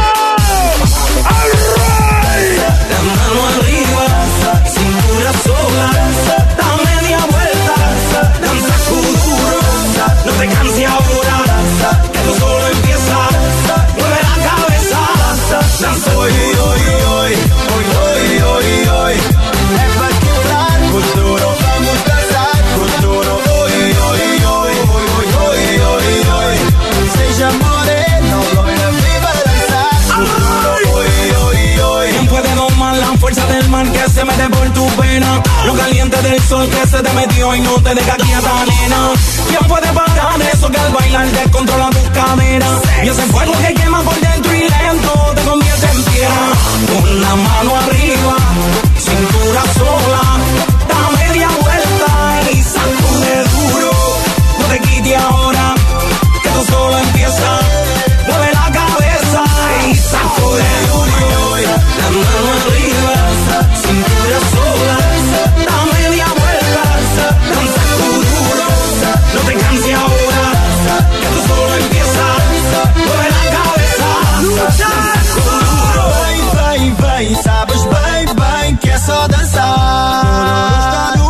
S7: Alright!
S6: La mano arriba, cintura sola, da media vuelta, danza Kuduro, no te canses ahora, que tú solo empiezas, mueve la cabeza, danza hoy, hoy, hoy, hoy, hoy, hoy, hoy, è particolare Kuduro, vamos danzar Kuduro, hoy, hoy, hoy, hoy, hoy, hoy, hoy, seja moreno, loira, viva danzar Kuduro, hoy, hoy, hoy. ¿Quién puede domar la fuerza del mar que se mete por tu pena? Lo caliente del sol que se te metió y no te deja quieta, nena. ¿Quién puede pagar eso que al bailar descontrola tus caderas? Y ese fuego que quema por dentro y lento te convierte en piedra. Con la mano arriba, cintura sola, da media vuelta y sacude duro. No te quites ahora, que tú solo empiezas. Mueve la cabeza y sacude duro. La mano arriba, cintura sola, da media vuelta, danza Kuduro. No te canses ahora, que tú solo empiezas. Mueve la cabeza, danza Kuduro. Vai, vai, vai, sabes bem, bem que é só dançar. Está no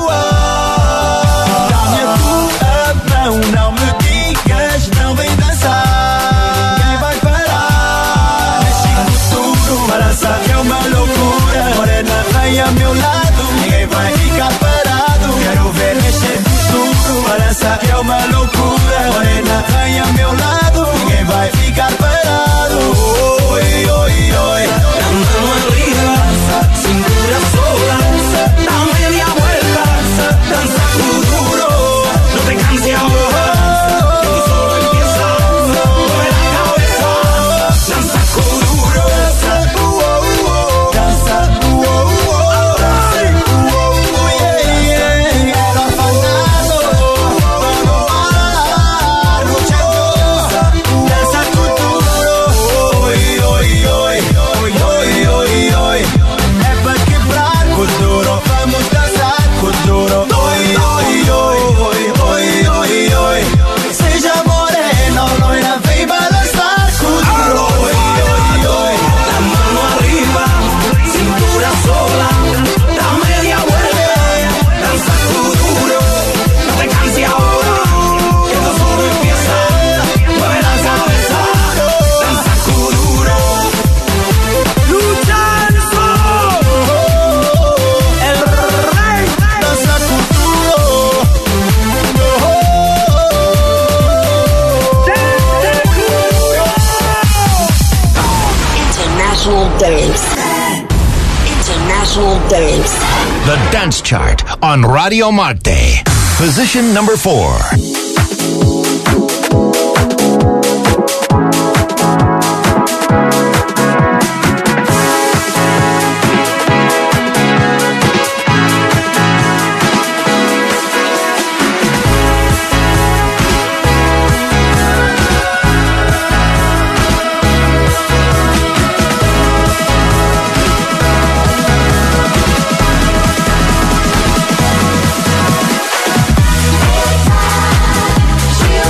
S6: ar. Dá-me a tua mão, não me digas, não vem dançar. Ninguém vai parar. Mexe Kuduro, balança que é uma loucura. Morena, vem ao meu lado, ninguém vai ficar parado. Quero ver mexer Kuduro, balança que é uma loucura. Morena, vem ao meu lado, ninguém vai ficar parado. Oi, oi, oi. La mano arriba, cintura sola, da media vuelta, danza Kuduro. No te canses ahora, que tú solo empiezas. Mueve la cabeza, danza Kuduro. Danza, danza, el orfanato, danza Kuduro. Oi, oi, oi, oi, oi, oi, oi. É pra quebrar Kuduro, vamos dançar Kuduro. Oi, oi, oi, oi, oi, oi, oi. Seja moreno, loira, vem balançar Kuduro. Oi, oi, oi. La mano arriba, cintura sola, da media vuelta, danza Kuduro. No te canses ahora, que esto solo empieza. Mueve la cabeza, danza Kuduro. Lucenzo, el rey, danza Kuduro.
S1: International Dance. International Dance.
S2: The Dance Chart on Radio Marte. Position number 4.
S6: She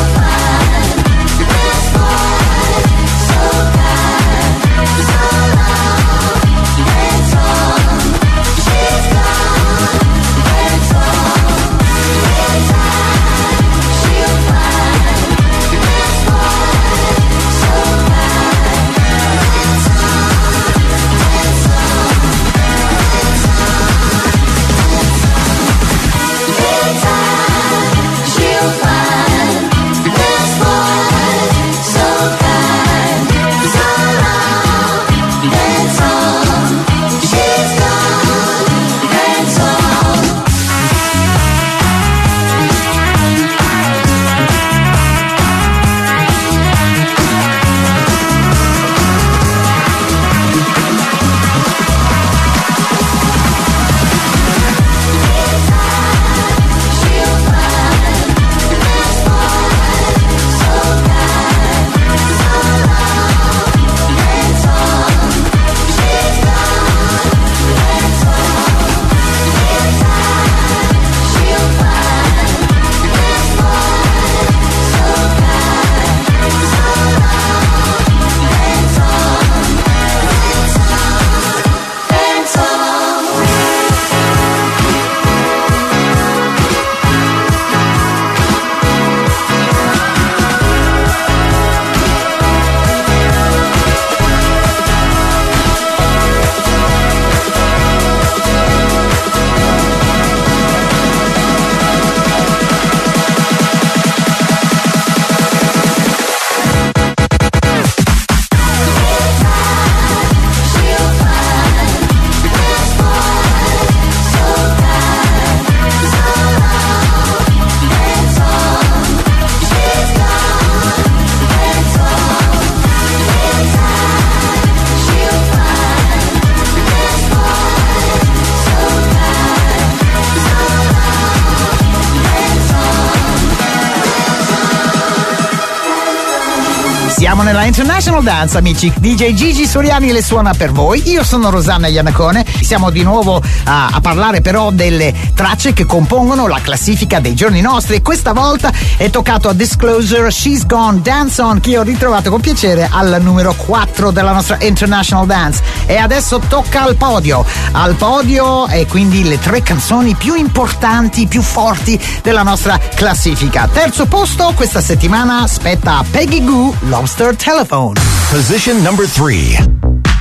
S3: Siamo nella International Dance, amici. DJ Gigi Soriani le suona per voi. Io sono Rosanna Iannacone. Siamo di nuovo a parlare però delle tracce che compongono la classifica dei giorni nostri. E questa volta è toccato a Disclosure, She's Gone Dance On, che ho ritrovato con piacere al numero 4 della nostra International Dance. E adesso tocca al podio. Al podio e quindi le 3 canzoni più importanti, più forti della nostra classifica. Terzo posto questa settimana spetta a Peggy Gou, Lobster Telephone.
S2: Position number 3.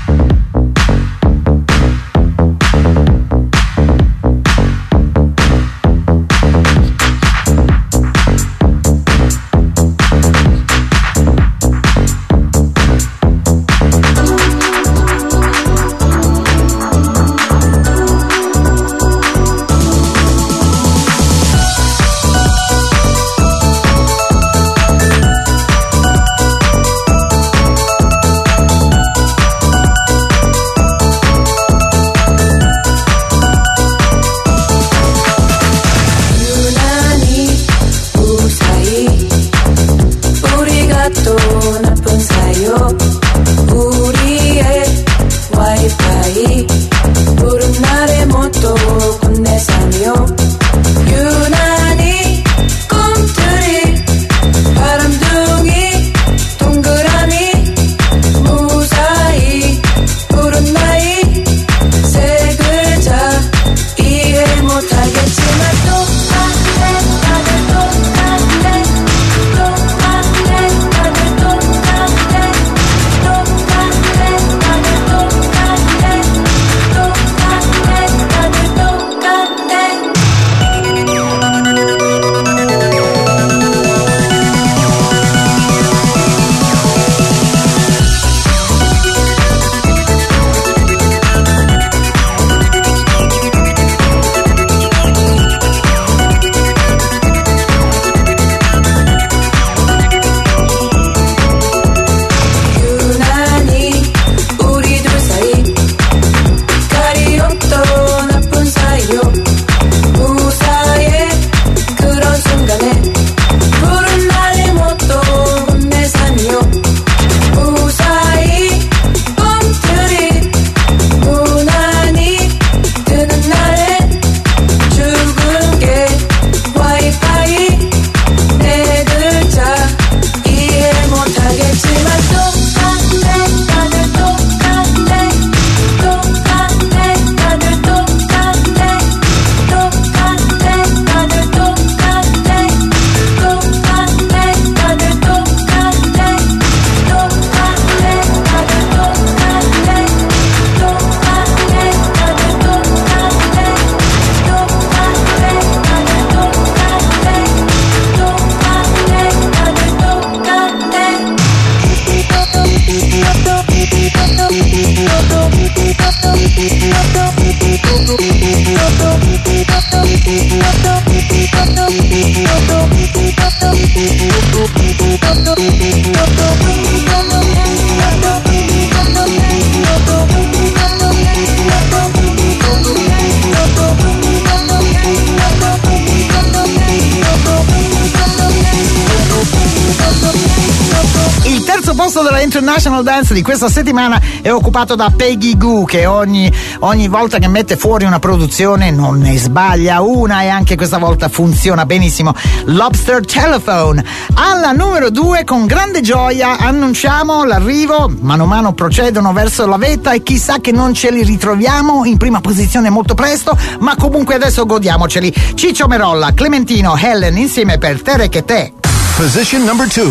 S3: International Dance di questa settimana è occupato da Peggy Gou, che ogni volta che mette fuori una produzione non ne sbaglia una, e anche questa volta funziona benissimo. Lobster Telephone. Alla numero 2, con grande gioia annunciamo l'arrivo, mano a mano procedono verso la vetta e chissà che non ce li ritroviamo in prima posizione molto presto, ma comunque adesso godiamoceli. Ciccio Merolla, Clementino, Helen insieme per Tere che te.
S2: Position number 2.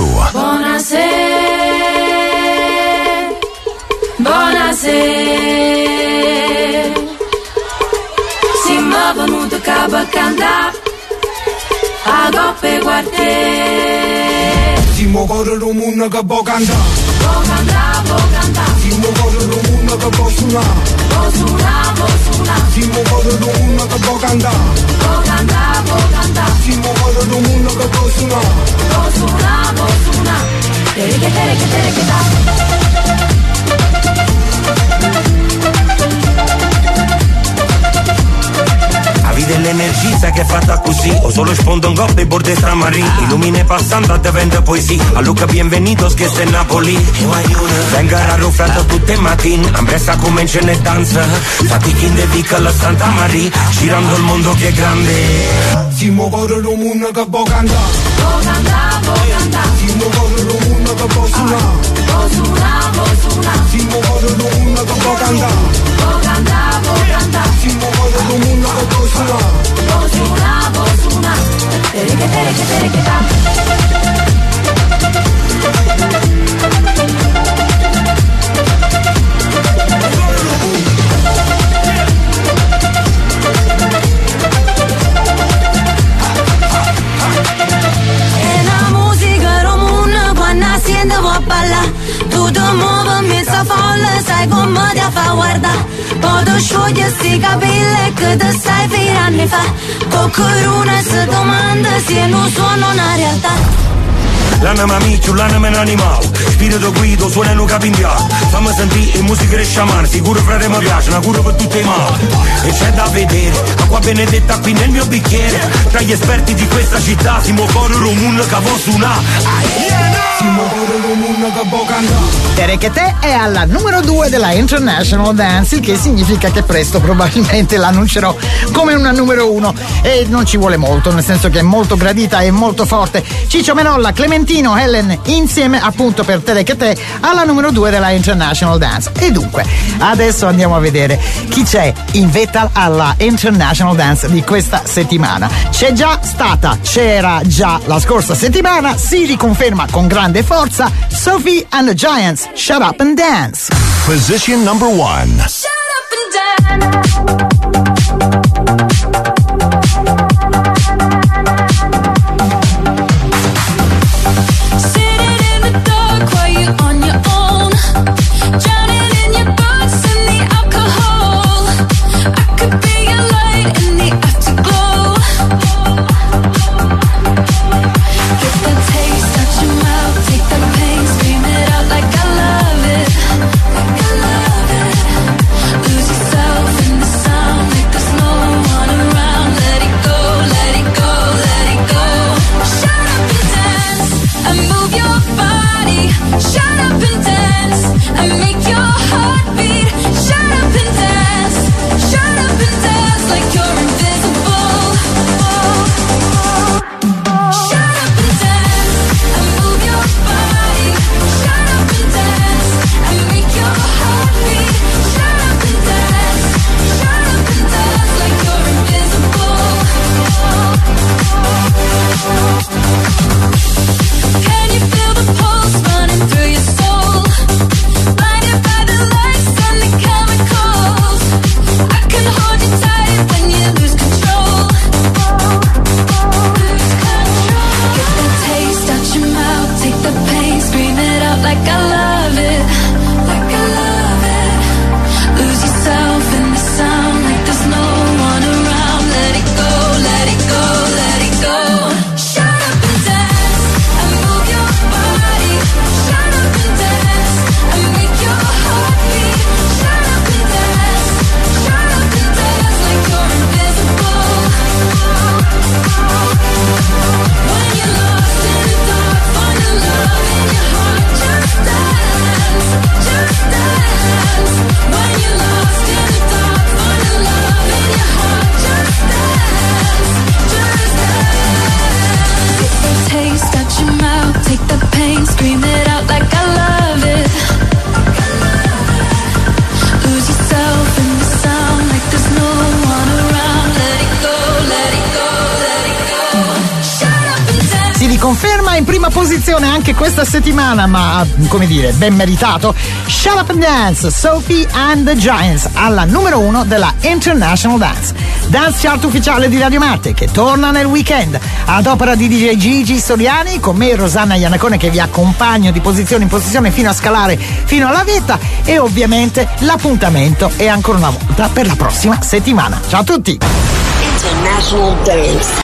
S12: Buonasera, siamo venuti a cantare a coppe guardare.
S7: Siamo corre il mondo che può cantare.
S12: Può cantare.
S7: Siamo corre il mondo che può suonare.
S12: Può suonare.
S7: Siamo corre il mondo che può cantare.
S12: Può cantare.
S7: Siamo corre il mondo che può suonare.
S12: Può suonare. Tere che da.
S18: Avete l'energia che
S6: fatta così, o solo sfondo un gop e borde stramarini. Illumine passando a vende poesia, a Luca bienvenidos che sei Napoli. Venga arruffato tutte mattine, ambressa come in cene danza. Fatichi de vica la Santa Maria, girando il mondo che è grande.
S7: Si muovono il mondo che può cantare. Si muovono il mondo che può suonare. Si muovono il mondo che può cantare. Si muovono il mondo che può suonare.
S17: Tutto muove mezza folla, sai come ti fa guardare. Posso sciogliere sti capelli che ti stai fino anni fa. Qualcuno si domanda se non sono una realtà.
S6: L'anima miccio, l'anima è un animale. Spirito guido, suona in un capindiano. Fammi sentire musica che sciamana. Sicuro frate mi piace, una cura per tutti i mali. E c'è da vedere, acqua benedetta qui nel mio bicchiere. Tra gli esperti di questa città si muovono un mondo che può suonare. Si muovono un mondo che può cantare.
S3: Terekete è alla numero 2 della International Dance, il che significa che presto probabilmente l'annuncerò come una numero 1. E non ci vuole molto, nel senso che è molto gradita e molto forte. Ciccio Menolla, Clementino, Helen insieme appunto per Terekete alla numero 2 della International Dance. E dunque adesso andiamo a vedere chi c'è in vetta alla International Dance di questa settimana. C'era già la scorsa settimana, si riconferma con grande forza Sophie and the Giants, Shut Up and Dance.
S2: Position number 1.
S17: Shut up and dance.
S3: Conferma in prima posizione anche questa settimana, ma come dire, ben meritato. Shut Up and Dance, Sophie and the Giants, alla numero 1 della International Dance. Dance Chart ufficiale di Radio Marte, che torna nel weekend ad opera di DJ Gigi Soliani, con me Rosanna Iannacone che vi accompagno di posizione in posizione fino a scalare fino alla vetta, e ovviamente l'appuntamento è ancora una volta per la prossima settimana. Ciao a tutti!
S1: International Dance.